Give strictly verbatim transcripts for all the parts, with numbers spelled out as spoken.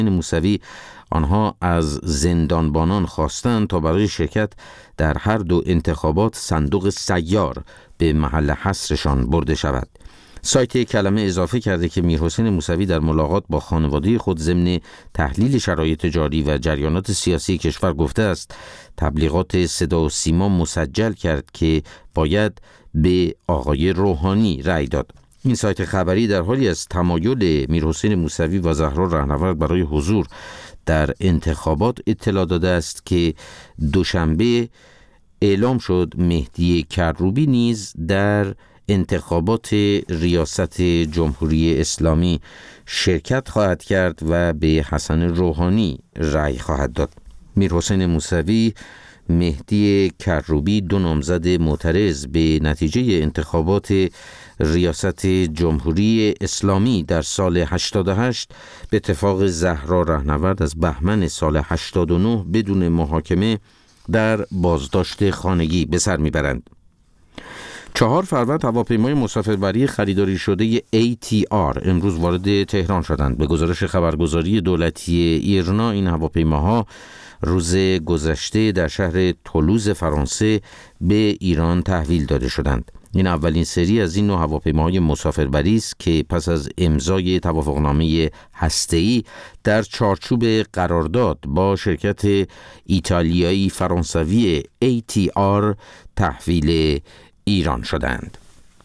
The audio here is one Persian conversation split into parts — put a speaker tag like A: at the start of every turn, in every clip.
A: موسوی آنها از زندانبانان خواستند تا برای شرکت در هر دو انتخابات صندوق سیار به محل حصرشان برده شود. سایت کلمه اضافه کرده که میرحسین موسوی در ملاقات با خانواده خود ضمن تحلیل شرایط جاری و جریانات سیاسی کشور گفته است تبلیغات صدا و سیما مسجل کرد که باید به آقای روحانی رأی داد. این سایت خبری در حالی از تمایل میرحسین موسوی و زهرا رهنورد برای حضور در انتخابات اطلاع داده است که دوشنبه اعلام شد مهدی کروبی نیز در انتخابات ریاست جمهوری اسلامی شرکت خواهد کرد و به حسن روحانی رأی خواهد داد. میرحسین موسوی، مهدی کروبی، دو نامزد معترض به نتیجه انتخابات ریاست جمهوری اسلامی در سال هشتاد و هشت به اتفاق زهرا رهنورد از بهمن سال هشتاد و نه بدون محاکمه در بازداشت خانگی به سر میبرند. چهار فروند هواپیمای مسافربری خریداری شده ای تی آر امروز وارد تهران شدند. به گزارش خبرگزاری دولتی ایرنا این هواپیماها روز گذشته در شهر تولوز فرانسه به ایران تحویل داده شدند. این اولین سری از این نوع هواپیماهای مسافربری است که پس از امضای توافقنامه هسته‌ای در چارچوب قرارداد با شرکت ایتالیایی فرانسوی ای تی آر تحویل ایران شدند.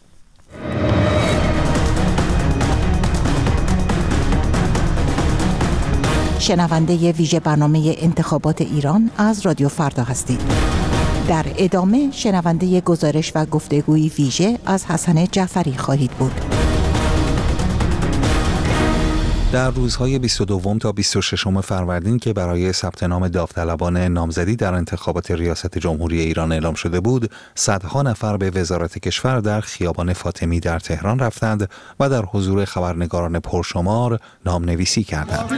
B: شنونده ویژه برنامه انتخابات ایران از رادیو فردا هستید. در ادامه شنونده گزارش و گفتگوی ویژه از حسن جعفری خواهید بود.
C: در روزهای بیست و دو تا بیست و شش فروردین که برای ثبت نام داوطلبان نامزدی در انتخابات ریاست جمهوری ایران اعلام شده بود، صدها نفر به وزارت کشور در خیابان فاطمی در تهران رفتند و در حضور خبرنگاران پرشمار نامنویسی کردند.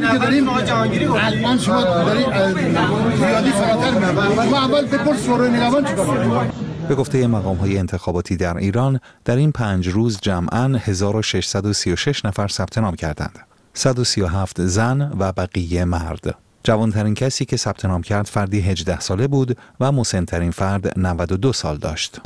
C: به گفته مقام‌های انتخاباتی در ایران، در این پنج روز جمعاً هزار و ششصد و سی و شش نفر ثبت نام کردند. صد و سی و هفت زن و بقیه مرد. جوانترین کسی که ثبت نام کرد فردی هجده ساله بود و مسن‌ترین فرد نود و دو سال داشت.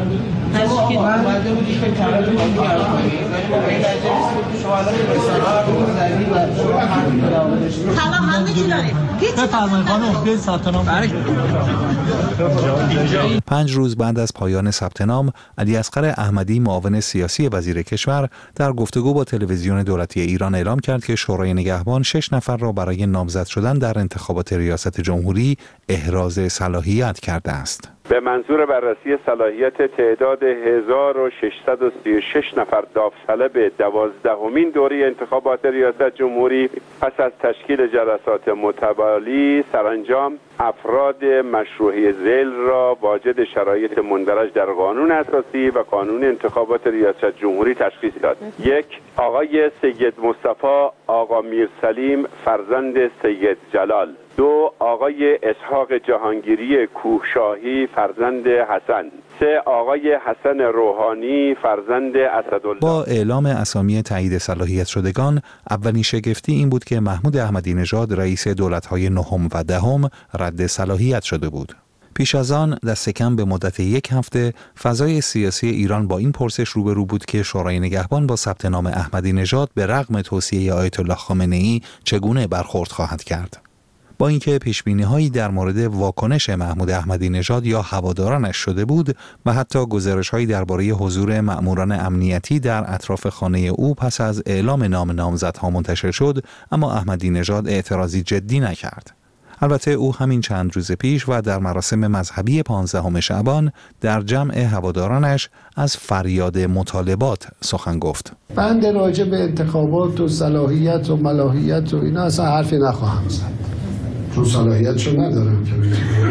C: پنج روز بعد از پایان ثبت نام، علی اصغر احمدی معاون سیاسی وزیر کشور در گفتگو با تلویزیون دولتی ایران اعلام کرد که شورای نگهبان شش نفر را برای نامزد شدن در انتخابات ریاست جمهوری احراز صلاحیت کرده است.
D: به منظور بررسی صلاحیت تعداد هزار و ششصد و سی و شش نفر داوطلب دوازدهمین دوره انتخابات ریاست جمهوری پس از تشکیل جلسات متوالی سرانجام افراد مشروعیه ذیل را واجد شرایط مندرج در قانون اساسی و قانون انتخابات ریاست جمهوری تشخیص داد. یک، آقای سید مصطفی آقا میرسلیم فرزند سید جلال. دو، آقای اسحاق جهانگیری کوهشاهی فرزند حسن. سه، آقای حسن روحانی فرزند اسدالله.
C: با اعلام اسامی تایید صلاحیت شدگان، اولین شگفتی این بود که محمود احمدی نژاد رئیس دولت‌های نهم و دهم رد صلاحیت شده بود. پیش از آن دست کم به مدت یک هفته فضای سیاسی ایران با این پرسش روبرو بود که شورای نگهبان با ثبت نام احمدی نژاد به رغم توصیه آیت الله خامنه‌ای چگونه برخورد خواهد کرد. با اینکه پیشبینی‌هایی در مورد واکنش محمود احمدی نژاد یا هوادارانش شده بود و حتی گزارش‌هایی درباره حضور مأموران امنیتی در اطراف خانه او پس از اعلام نام نامزدها منتشر شد، اما احمدی نژاد اعتراضی جدی نکرد. البته او همین چند روز پیش و در مراسم مذهبی پانزدهم شعبان در جمع هوادارانش از فریاد مطالبات سخن گفت.
E: بند راجع به انتخابات و صلاحیت و ملاحیت و اینا اصلا حرفی نخواهم زد، چون صلاحیتشو ندارم که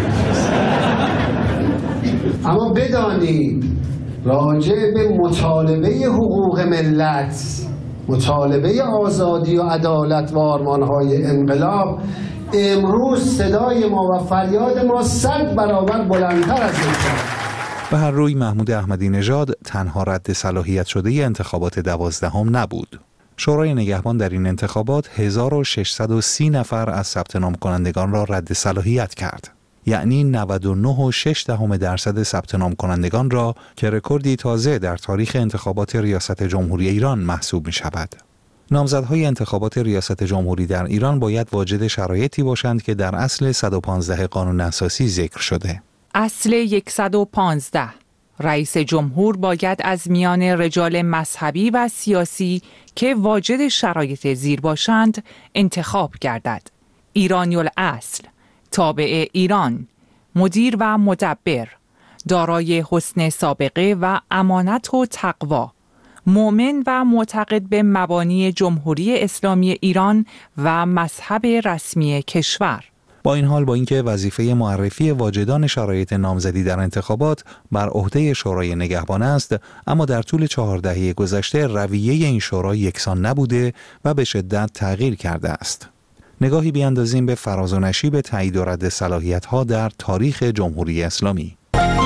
E: اما بدانید راجع به مطالبه حقوق ملت، مطالبه آزادی و عدالت و آرمانهای انقلاب، امروز صدای ما و فریاد ما صد برابر بلندتر از این.
C: به هر روی محمود احمدی نژاد تنها رد صلاحیت شده انتخابات دوازدهم نبود. شورای نگهبان در این انتخابات هزار و ششصد و سی نفر از ثبت نام کنندگان را رد صلاحیت کرد. یعنی نود و نه و شش دهم درصد ثبت نام کنندگان را که رکوردی تازه در تاریخ انتخابات ریاست جمهوری ایران محسوب می شود. نامزدهای انتخابات ریاست جمهوری در ایران باید واجد شرایطی باشند که در اصل صد و پانزده قانون اساسی ذکر شده.
F: اصل صد و پانزده، رئیس جمهور باید از میان رجال مذهبی و سیاسی که واجد شرایط زیر باشند انتخاب گردد. ایرانی الاصل، تابع ایران، مدیر و مدبر، دارای حسن سابقه و امانت و تقوا، مؤمن و معتقد به مبانی جمهوری اسلامی ایران و مذهب رسمی کشور.
C: با این حال با اینکه وظیفه معرفی واجدان شرایط نامزدی در انتخابات بر عهده شورای نگهبان است، اما در طول چهار دهه گذشته رویه این شورا یکسان نبوده و به شدت تغییر کرده است. نگاهی بیاندازیم به فراز و نشیب تایید و رد صلاحیت‌ها در تاریخ جمهوری اسلامی.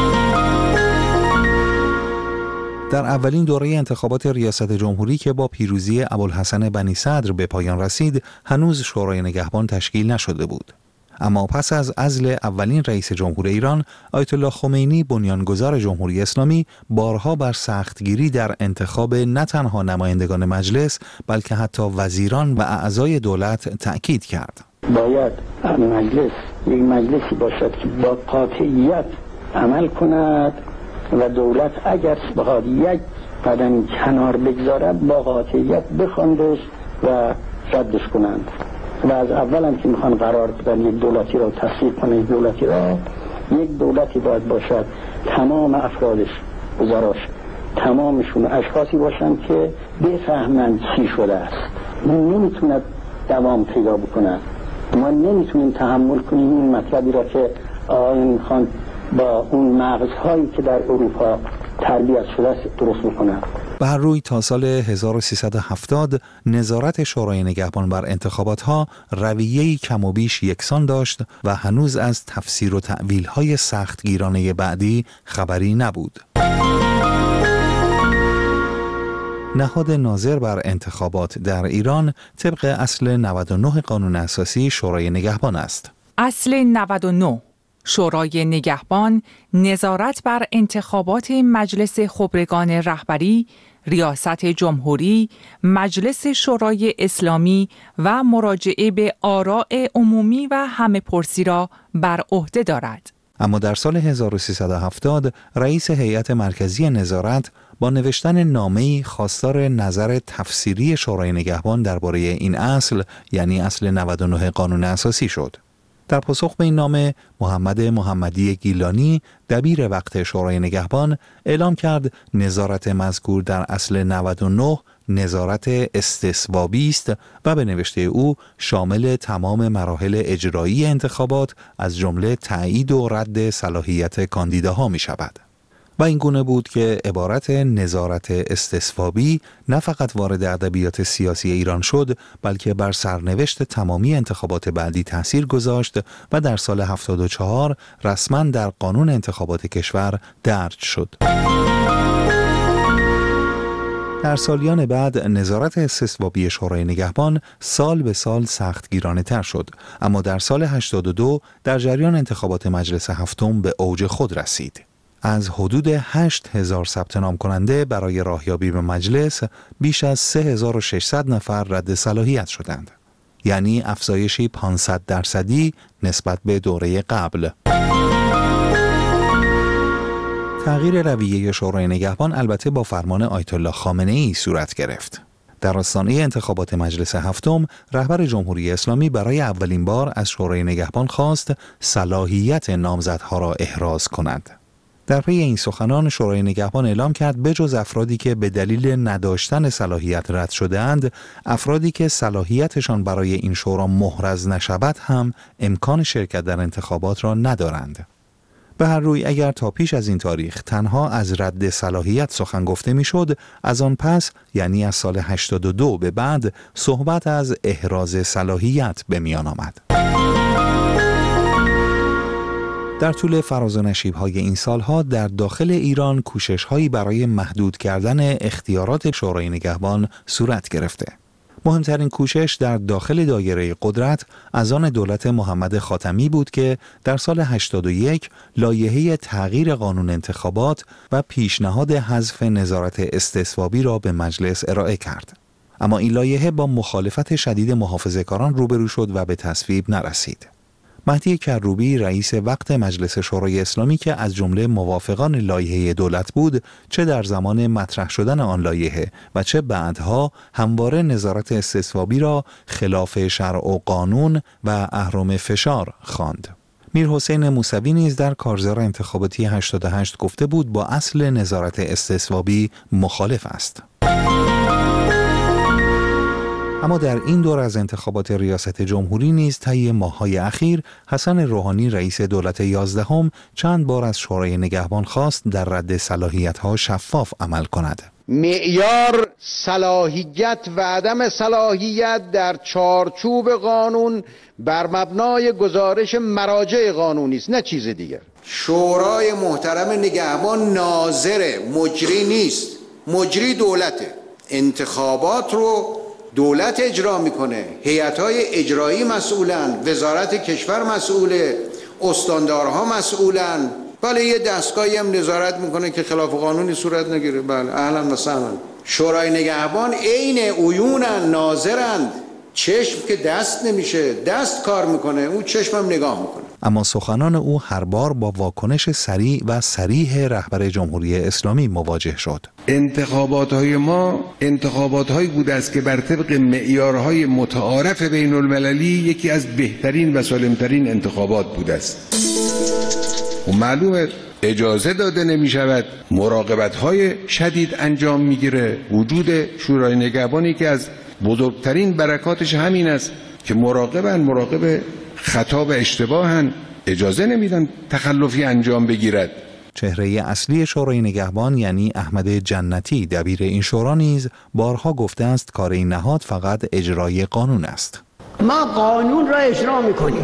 C: در اولین دوره انتخابات ریاست جمهوری که با پیروزی ابوالحسن بنی صدر به پایان رسید، هنوز شورای نگهبان تشکیل نشده بود. اما پس از عزل اولین رئیس جمهور ایران، آیت الله خمینی بنیانگذار جمهوری اسلامی بارها بر سختگیری در انتخاب نه تنها نمایندگان مجلس بلکه حتی وزیران و اعضای دولت تأکید کرد.
G: باید مجلس یک مجلسی باشد که با قاطعیت عمل کند و دولت اگر بخواد یک قدم کنار بگذارد با قاطعیت بخواندش و ردش کنند. و از اول هم که میخوان قرار بدن یک دولتی را تصویب کنه، یک دولتی را یک دولتی باید باشد تمام افرادش، وزراش تمامشون اشخاصی باشند که بفهمند چی شده است. این نمیتوند دوام پیدا بکنه. ما نمیتونیم تحمل کنیم این مطلبی را که آقایان میخوان با اون مغزهایی که در اروپا تربیت شده است درست بکنند.
C: بر روی تا سال هزار و سیصد و هفتاد نظارت شورای نگهبان بر انتخابات‌ها رویه‌ای کم و بیش یکسان داشت و هنوز از تفسیر و تأویل‌های سختگیرانه بعدی خبری نبود. نهاد ناظر بر انتخابات در ایران طبق اصل نود و نه قانون اساسی شورای نگهبان است.
F: اصل نود و نه، شورای نگهبان نظارت بر انتخابات مجلس خبرگان رهبری، ریاست جمهوری، مجلس شورای اسلامی و مراجعه به آراء عمومی و همه پرسی را بر عهده دارد.
C: اما در سال هزار و سیصد و هفتاد رئیس هیئت مرکزی نظارت با نوشتن نامه‌ای خواستار نظر تفسیری شورای نگهبان درباره این اصل، یعنی اصل نود و نه قانون اساسی شد. در پاسخ به این نامه، محمد محمدی گیلانی، دبیر وقت شورای نگهبان، اعلام کرد نظارت مذکور در اصل نود و نه نظارت استثوابی است و به نوشته او شامل تمام مراحل اجرایی انتخابات از جمله تایید و رد صلاحیت کاندیداها می شود. و این گونه بود که عبارت نظارت استثوابی نه فقط وارد ادبیات سیاسی ایران شد، بلکه بر سرنوشت تمامی انتخابات بعدی تأثیر گذاشت و در سال هفتاد و چهار رسما در قانون انتخابات کشور درج شد. در سالیان بعد نظارت استثوابی شورای نگهبان سال به سال سختگیرانه تر شد، اما در سال هشتاد و دو در جریان انتخابات مجلس هفتم به اوج خود رسید. از حدود هشت هزار ثبت نام کننده برای راهیابی به مجلس، بیش از سه هزار و ششصد نفر رد صلاحیت شدند. یعنی افزایشی پانصد درصدی نسبت به دوره قبل. تغییر رویه شورای نگهبان البته با فرمان آیت الله خامنه ای صورت گرفت. در آستانه انتخابات مجلس هفتم، رهبر جمهوری اسلامی برای اولین بار از شورای نگهبان خواست صلاحیت نامزدها را احراز کند. در پی این سخنان شورای نگهبان اعلام کرد بجز افرادی که به دلیل نداشتن صلاحیت رد شده‌اند، افرادی که صلاحیتشان برای این شورا محرز نشود هم امکان شرکت در انتخابات را ندارند. به هر روی اگر تا پیش از این تاریخ تنها از رد صلاحیت سخن گفته میشد، از آن پس یعنی از سال هشتاد و دو به بعد صحبت از احراز صلاحیت به میان آمد. در طول فراز و نشیب‌های این سالها در داخل ایران کوشش‌هایی برای محدود کردن اختیارات شورای نگهبان صورت گرفته. مهمترین کوشش در داخل دایره قدرت از آن دولت محمد خاتمی بود که در سال هشتاد و یک لایحه تغییر قانون انتخابات و پیشنهاد حذف نظارت استصوابی را به مجلس ارائه کرد. اما این لایحه با مخالفت شدید محافظه‌کاران روبرو شد و به تصویب نرسید. مهدی کروبی رئیس وقت مجلس شورای اسلامی که از جمله موافقان لایحه دولت بود، چه در زمان مطرح شدن آن لایحه و چه بعدها همواره نظارت استصوابی را خلاف شرع و قانون و اهرم فشار خواند. میرحسین موسوی نیز در کارزار انتخاباتی هشتاد و هشت گفته بود با اصل نظارت استصوابی مخالف است. اما در این دور از انتخابات ریاست جمهوری نیز طی ماه‌های اخیر حسن روحانی رئیس دولت یازدهم چند بار از شورای نگهبان خواست در رد صلاحیت‌ها شفاف عمل کند.
H: معیار صلاحیت و عدم صلاحیت در چارچوب قانون بر مبنای گزارش مراجع قانونی است، نه چیز دیگر.
I: شورای محترم نگهبان ناظر، مجری نیست، مجری دولته. انتخابات رو دولت اجرا میکنه، هیئت‌های اجرایی مسئولن، وزارت کشور مسئوله، استاندارها مسئولن. بله یه دستگاهی هم نظارت میکنه که خلاف قانونی صورت نگیره. بله اهلا و سهلا. شورای نگهبان عین عیونن، ناظرند. چشم که دست نمیشه، دست کار میکنه، اون چشمم نگاه میکنه.
C: اما سخنان او هر بار با واکنش سریع و صریح رهبر جمهوری اسلامی مواجه شد.
J: انتخابات‌های ما انتخابات‌هایی بوده است که بر طبق معیارهای متعارف بین المللی یکی از بهترین و سالمترین انتخابات بوده است. و معلومه اجازه داده نمی شود مراقبت‌های شدید انجام میگیره. وجود شورای نگهبانی که از بزرگترین برکاتش همین است که مراقبن، مراقب خطا و اشتباهن، اجازه نمیدن تخلفی انجام بگیرد.
C: چهره اصلی شورای نگهبان یعنی احمد جنتی دبیر این شورا نیز بارها گفته است کار این نهاد فقط اجرای قانون است.
G: ما قانون را اجرا میکنیم.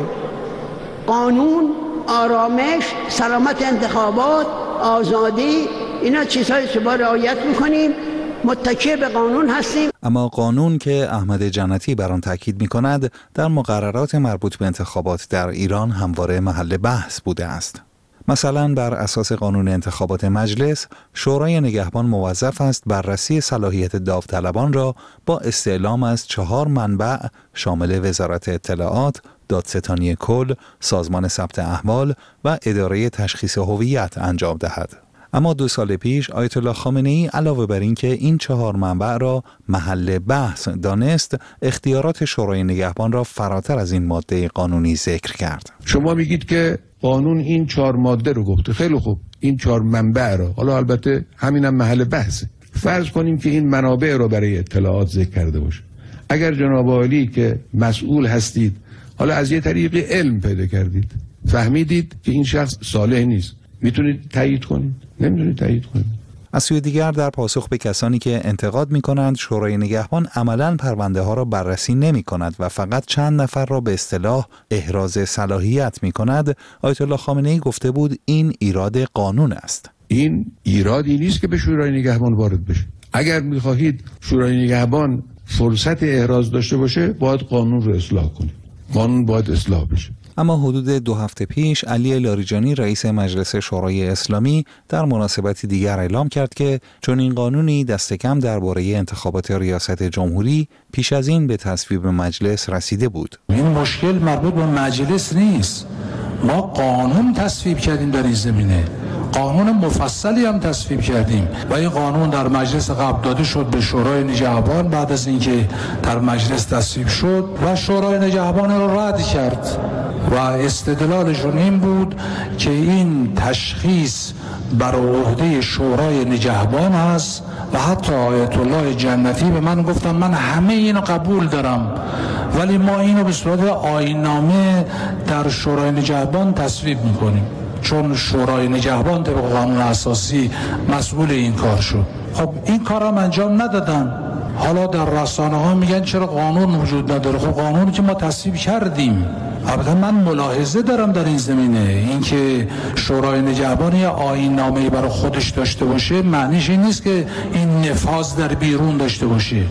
G: قانون، آرامش، سلامت انتخابات، آزادی، اینا چیزهایی که با رعایت میکنیم، متکی به قانون هستیم.
C: اما قانون که احمد جنتی بر آن تاکید می‌کند در مقررات مربوط به انتخابات در ایران همواره محل بحث بوده است. مثلا بر اساس قانون انتخابات مجلس، شورای نگهبان موظف است بررسی صلاحیت داوطلبان را با استعلام از چهار منبع شامل وزارت اطلاعات، دادستانی کل، سازمان ثبت احوال و اداره تشخیص هویت انجام دهد. اما دو سال پیش آیت الله خامنه‌ای علاوه بر این که این چهار منبع را محل بحث دانست، اختیارات شورای نگهبان را فراتر از این ماده قانونی ذکر کرد.
J: شما میگید که قانون این چهار ماده رو گفته، خیلی خوب، این چهار منبع رو، حالا البته همینم محل بحثه. فرض کنیم که این منابع رو برای اطلاعات ذکر کرده باشه. اگر جناب عالی که مسئول هستید حالا از یه طریق علم پیدا کردید، فهمیدید که این شخص صالح نیست، میتونید تایید کنید؟ نمیتونید تایید کنید.
C: از سوی دیگر در پاسخ به کسانی که انتقاد می‌کنند شورای نگهبان عملاً پرونده ها را بررسی نمی‌کند و فقط چند نفر را به اصطلاح احراز صلاحیت می‌کند، آیت الله خامنه‌ای گفته بود این ایراد قانون است.
J: این ایرادی نیست که به شورای نگهبان وارد بشه. اگر می‌خواهید شورای نگهبان فرصت احراز داشته باشه، باید قانون رو اصلاح کنید. قانون باید اصلاح بشه.
C: اما حدود دو هفته پیش علی لاریجانی رئیس مجلس شورای اسلامی در مناسبتی دیگر اعلام کرد که چون این قانونی دست کم درباره انتخابات ریاست جمهوری پیش از این به تصویب مجلس رسیده بود.
K: این مشکل مربوط به مجلس نیست. ما قانون تصویب کردیم در این زمینه. قانون مفصلی هم تصویب کردیم و این قانون در مجلس قبل داده شد به شورای نگهبان. بعد از اینکه در مجلس تصویب شد و شورای نگهبان را رد کرد و استدلالشون این بود که این تشخیص بر عهده شورای نگهبان است و حتی آیت الله جنتی به من گفتم من همه اینو قبول دارم ولی ما اینو به صورت آیین‌نامه در شورای نگهبان تصویب میکنیم چون شورای نگهبان طبق قانون اساسی مسئول این کار شد. خب این کارم انجام ندادن. حالا در رسانه ها میگن چرا قانون وجود نداره؟ خب قانونی که ما تصویب کردیم. البته من ملاحظه دارم در این زمینه، اینکه شورای نگهبان یا آیین نامه‌ای برای خودش داشته باشه معنیش این نیست که این نفاذ در بیرون داشته باشه.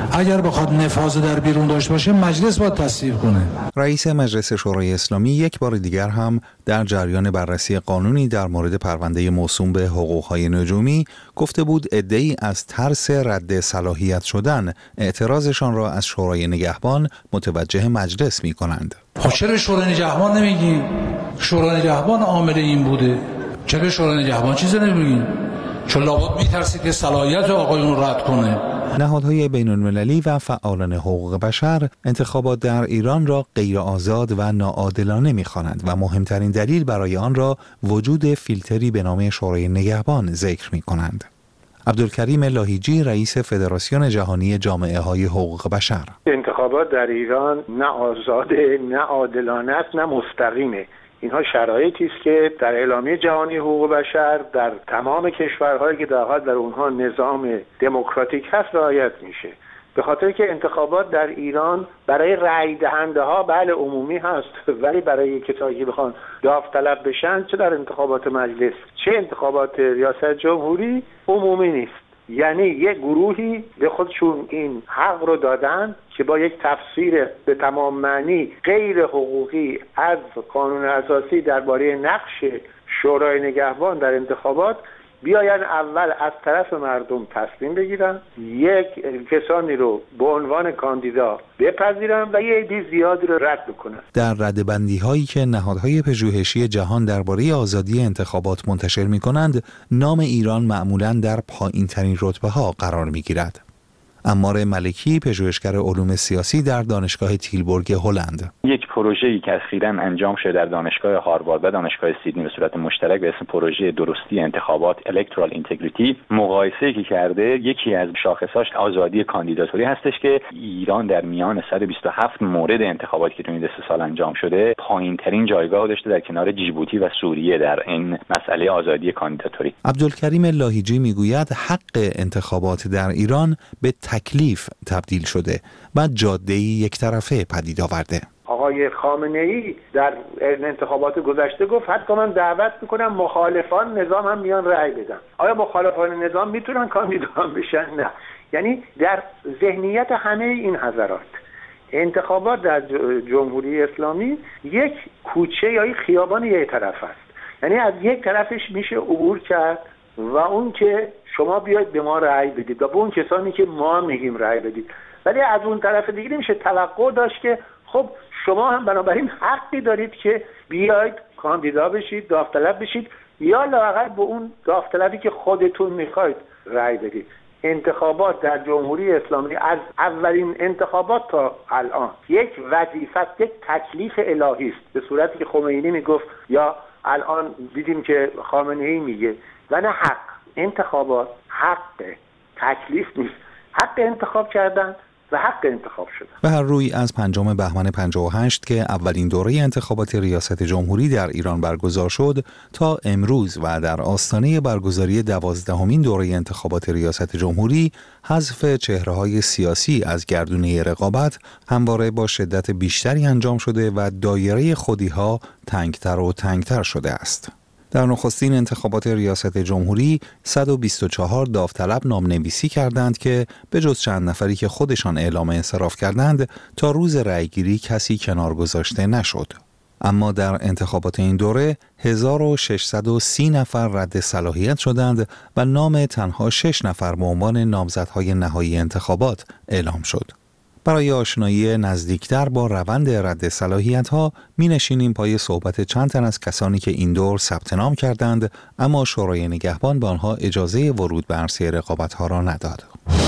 K: اگر بخواد نفاذ در بیرون داشته باشه مجلس باید تصویب کنه.
C: رئیس مجلس شورای اسلامی یک بار دیگر هم در جریان بررسی قانونی در مورد پرونده موسوم به حقوق‌های نجومی گفته بود عده‌ای از ترس رد صلاحیت شدن اعتراضشان را از شورای نگهبان متوجه مجلس می‌کنند.
K: خب چرا شورای نگهبان نمیگین؟ شورای نگهبان عامل این بوده. چرا شورای نگهبان چیزی نمیگین؟ چون لابد میترسید که صلاحیت آقایون رد کنه.
C: نهادهای بین‌المللی و فعالان حقوق بشر انتخابات در ایران را غیر آزاد و ناعادلانه می‌خوانند و مهمترین دلیل برای آن را وجود فیلتری به نام شورای نگهبان ذکر می‌کنند. عبدالکریم لاهیجی رئیس فدراسیون جهانی جامعه‌های حقوق بشر:
L: انتخابات در ایران نه آزاده، نه عادلانه است، نه مستقیمه. اینها شرایطی است که در اعلامیه جهانی حقوق بشر در تمام کشورهایی که در حال در اونها نظام دموکراتیک هست رعایت میشه. به خاطر که انتخابات در ایران برای رأی دهنده ها بله عمومی هست، ولی برای کسایی که بخوان داوطلب بشن چه در انتخابات مجلس چه انتخابات ریاست جمهوری عمومی نیست. یعنی یک گروهی به خودشون این حق رو دادن که با یک تفسیر به تمام معنی غیر حقوقی از قانون اساسی درباره نقش شورای نگهبان در انتخابات بیاین اول از طرف مردم تصمیم بگیرن، یک کسانی رو به عنوان کاندیدا بپذیرن و یه عده زیادی رو رد بکنن.
C: در ردبندی هایی که نهادهای پژوهشی جهان درباره آزادی انتخابات منتشر می کنند، نام ایران معمولاً در پایین ترین رتبه ها قرار می گیرد. عمار ملکی، پژوهشگر علوم سیاسی در دانشگاه تیلبورگ هلند:
M: یک پروژه‌ای که اخیراً انجام شده در دانشگاه هاروارد و دانشگاه سیدنی به صورت مشترک به اسم پروژه درستی انتخابات الکترال اینتگریتی مقایسه‌ای که کرده، یکی از شاخصاش آزادی کاندیداتوری هستش که ایران در میان صد و بیست و هفت مورد انتخاباتی که تو این سه سال انجام شده پایین‌ترین جایگاه داشته در کنار جیبوتی و سوریه در این مسئله آزادی کاندیداتوری.
C: عبدالکریم لاهیجی میگوید حق انتخابات در ایران به تکلیف تبدیل شده و جاده‌ای یک طرفه پدید آورده.
L: آقای خامنه‌ای در انتخابات گذشته گفت حتی من دعوت میکنم مخالفان نظام هم میان رأی بدن. آیا مخالفان نظام میتونن کاندیدا بشن؟ نه. یعنی در ذهنیت همه این حضرات انتخابات در جمهوری اسلامی یک کوچه یا یک خیابان یک طرف است. یعنی از یک طرفش میشه عبور کرد و اون که شما بیاید به ما رأی بدید و به اون کسانی که ما میگیم رأی بدید، ولی از اون طرف دیگه میشه توقع داشت که خب شما هم بنابراین حقی دارید که بیاید کاندیدا بشید، داوطلب بشید یا لااقل به اون داوطلبی که خودتون میخواید رأی بدید. انتخابات در جمهوری اسلامی از اولین انتخابات تا الان یک وظیفه، یک تکلیف الهی است، به صورتی که خمینی میگفت یا الان دیدیم که خامنه‌ای میگه، و نه حق. انتخابات حق، تکلیف نیست. حق انتخاب کردن و حق انتخاب شدن.
C: به هر روی از پنجم بهمن پنجاه و هشت که اولین دوره انتخابات ریاست جمهوری در ایران برگزار شد تا امروز و در آستانه برگزاری دوازدهمین دوره انتخابات ریاست جمهوری، حذف چهره‌های سیاسی از گردونه رقابت همواره با شدت بیشتری انجام شده و دایره خودی‌ها تنگتر و تنگتر شده است. در نخستین انتخابات ریاست جمهوری صد و بیست و چهار داوطلب نامنویسی کردند که به جز چند نفری که خودشان اعلام انصراف کردند تا روز رأیگیری کسی کنار گذاشته نشد. اما در انتخابات این دوره هزار و ششصد و سی نفر رد صلاحیت شدند و نام تنها شش نفر به عنوان نامزدهای نهایی انتخابات اعلام شد. برای آشنایی نزدیکتر با روند رد صلاحیت‌ها می‌نشینیم پای صحبت چند تن از کسانی که این دور ثبت نام کردند اما شورای نگهبان به آنها اجازه ورود به عرصه رقابت‌ها را نداد.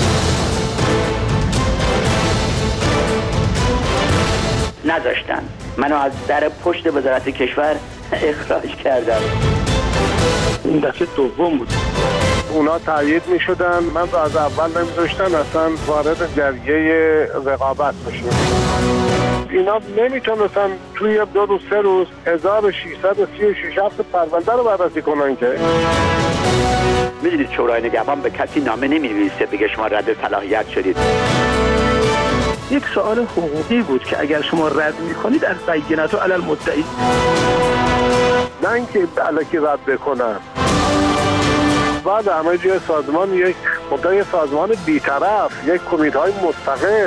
N: نذاشتن. منو از در پشت وزارت کشور اخراج کردن. این دفعه دوم بود.
D: اونا تایید می شدن، من از اول نمی داشتن اصلا وارد جریه رقابت بشن. اینا نمی تونستن توی دو روز سه روز هزار و ششصد و سی و شش هفت پرونده رو بررسی کنن که.
N: میدونید شورای نگهبان به کسی نامه نمی نویسه بگه شما رد صلاحیت شدید. یک سوال حقوقی بود که اگر شما رد می کنید از بینت و علی المدعی،
D: نه اینکه الکی رد بکنن. بعد همه جای سازمان یک
O: خب یه سازمان بی‌طرف، یک کمیته‌های مستقل.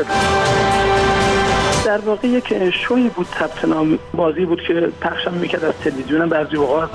N: در واقع یک شوی بود، ثبت نام بازی بود که پخش می‌کرد از تلویزیون بعضی اوقات.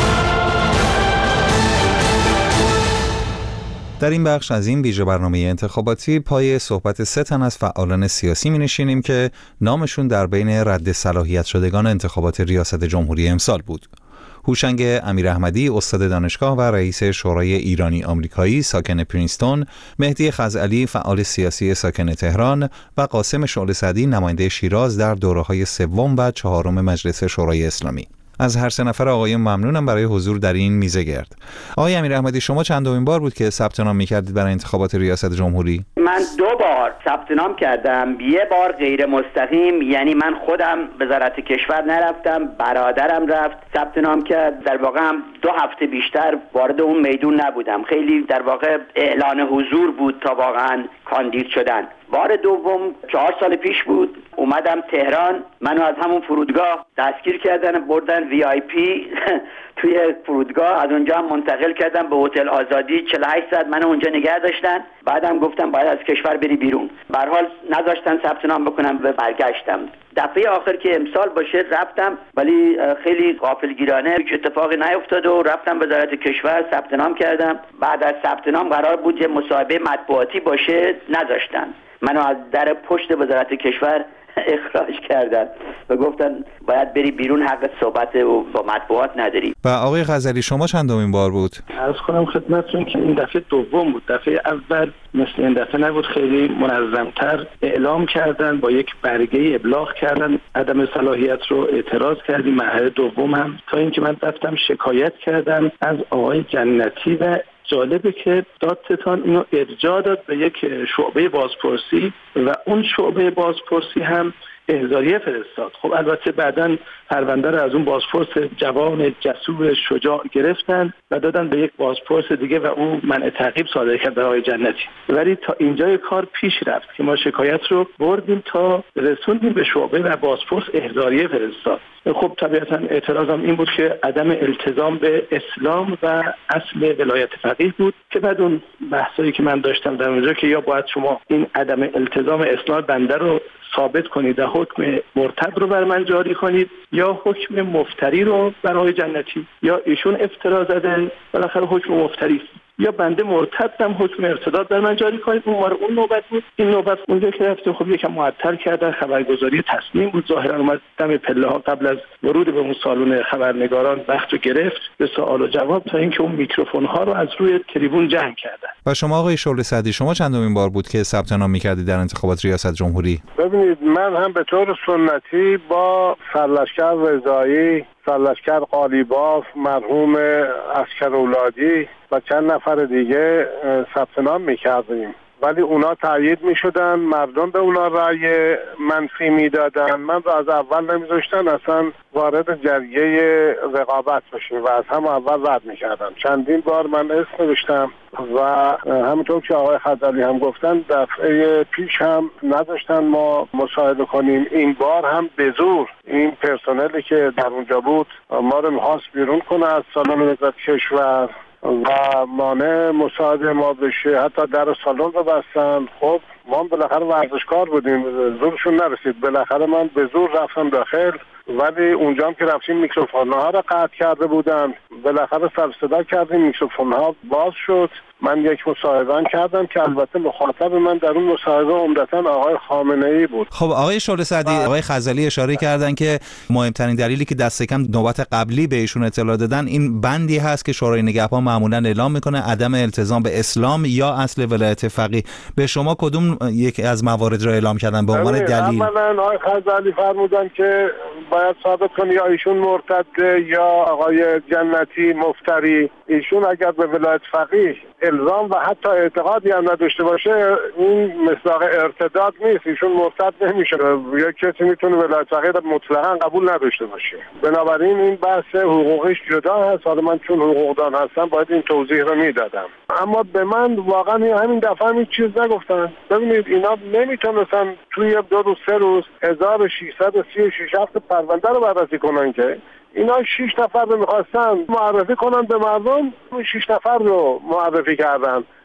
C: در این بخش از این ویژه برنامه انتخاباتی پای صحبت سه تن از فعالان سیاسی می‌نشینیم که نامشون در بین رد صلاحیت شدگان انتخابات ریاست جمهوری امسال بود. هوشنگ امیراحمدی، استاد دانشگاه و رئیس شورای ایرانی آمریکایی ساکن پرینستون، مهدی خزعلی، فعال سیاسی ساکن تهران و قاسم شعله سعدی، نماینده شیراز در دوره‌های سوم و چهارم مجلس شورای اسلامی. از هر سه نفر آقایون ممنونم برای حضور در این میزه گرد. آقای امیراحمدی، شما چندمین بار بود که ثبت نام می‌کردید برای انتخابات ریاست جمهوری؟
P: من دو بار ثبت نام کردم، یه بار غیر مستقیم، یعنی من خودم وزارت کشور نرفتم، برادرم رفت ثبت نام کرد. در واقع هم دو هفته بیشتر وارد اون میدون نبودم، خیلی در واقع اعلان حضور بود تا واقعا کاندید شدن. بار دوم چهار سال پیش بود، اومدم تهران، منو از همون فرودگاه دستگیر کردن، بردن وی آی پی توی فرودگاه، از اونجا هم منتقل کردن به هتل آزادی، چهل و هشت ساعت منو اونجا نگه داشتن. بعدم گفتم باید از کشور بری بیرون، به هر حال نذاشتن ثبت نام بکنم و برگشتم. دفعه آخر که امسال باشه رفتم، ولی خیلی غافلگیرانه، هیچ اتفاقی نیفتاد و رفتم وزارت کشور ثبت نام کردم. بعد از ثبت نام قرار بود یه مصاحبه مطبوعاتی باشه، نذاشتن، منو از در پشت وزارت کشور اخراج کردن و گفتن باید بری بیرون، حق صحبت و با مطبوعات نداری.
C: و آقای غزالی شما چندمین بار بود؟
N: عرض کنم خدمتتون که این دفعه دوم بود. دفعه اول مثل این دفعه نبود، خیلی منظمتر اعلام کردن، با یک برگه ابلاغ کردن عدم صلاحیت رو، اعتراض کردیم. مرحله دوم هم تا اینکه من رفتم شکایت کردم از آقای جنتی و جالبه که دادستان اینو ارجاع داد به یک شعبه بازپرسی و اون شعبه بازپرسی هم احضاریه فرستاد. خب البته بعداً پرونده رو از اون بازپرس جوان جسور شجاع گرفتن و دادن به یک بازپرس دیگه و اون منع تعقیب صادر کرد برای آقای جنتی. ولی تا اینجای کار پیش رفت که ما شکایت رو بردیم تا رسوندیم به شعبه و بازپرس احضاریه فرستاد. خب طبیعتاً اعتراضم این بود که عدم التزام به اسلام و اصل ولایت فقیه بود که بعد اون بحثایی که من داشتم در اونجا که یا باید شما این عدم التزام اسلام بنده رو ثابت کنید و حکم مرتد رو بر من جاری کنید یا حکم مفتری رو برای جنتی، یا ایشون افترا زده بالاخره حکم مفتری، یا بنده مرتدم حکم ارتداد بر من جاری کنید. اون مار اون نوبت بود. این نوبت اونجا که رفتیم خب یکم معطل کردن، خبرگزاری تصمیم بود، ظاهرا اومد دم پله ها قبل از ورود به اون سالن خبرنگاران وقت رو گرفت به سوال و جواب تا اینکه اون میکروفون ها رو از روی تریبون جمع کردن.
C: و شما آقای شعله سعدی شما چندمین بار بود که ثبت نام می‌کردید در انتخابات ریاست جمهوری؟
O: ببینید من هم به طور سنتی با سرلشکر رضایی، سرلشکر قالیباف، مرحوم عسکر اولادی و چند نفر دیگه ثبت نام می‌کردیم، ولی اونا تایید می‌شدن، مردم به اونا رأی منفی میدادن، من رو از اول نمیذاشتن اصلا وارد جریه رقابت بشیم و از هم اول رد میکردم. چندین بار من اسم نوشتم و همونطور که آقای خزعلی هم گفتن دفعه پیش هم نداشتن ما مصاحبه کنیم، این بار هم به زور این پرسنلی که در اونجا بود ما رو می‌خواست بیرون کنه از سالن وزارت کشور و مانع مصاحبه ما بشه، حتی در سالن رو بستن. خب ما بالاخره ورزشکار بودیم، زورشون نرسید، بالاخره من به زور رفتم داخل، ولی اونجا هم که رفتیم میکروفون‌ها رو قطع کرده بودن، بالاخره سر صدا کردیم، میکروفون‌ها باز شد. من یک مصاحبه کردم که البته مخاطب من در اون مصاحبه عمدتاً آقای خامنه‌ای بود.
C: خب آقای شعله سعدی، آقای خزعلی اشاره کردن که مهمترین دلیلی که دست کم نوبت قبلی به ایشون اطلاع دادن این بندی هست که شورای نگهبان معمولاً اعلام میکنه عدم التزام به اسلام یا اصل ولایت فقیه. به شما کدوم یکی از موارد را اعلام کردن به عنوان دلیل؟
O: اولا آقای خزعلی فرمودن که باید ثابت کنی یا ایشون مرتد یا آقای جنتی مفتری. ایشون اگر به ولایت فقیه الزام و حتی اعتقادی هم نداشته باشه این مصداق ارتداد نیست، ایشون مرتد نمیشه. یک کسی میتونه ولایت فقیه مطلقاً قبول نداشته باشه. بنابراین این بحث حقوقش جدا هست. حالا من چون حقوقدان هستم باید این توضیح رو میدادم، اما به من واقعا همین دفعه هم هیچ چیز نگفتن. ببینید اینا نمیتونستن توی دو روز سه روز هزار و ششصد و سی و شش هفت پرونده رو بررسی کنن که اینا شش نفر رو میخواستن معرفی کنن به مردم، شش نفر رو معرفی کردن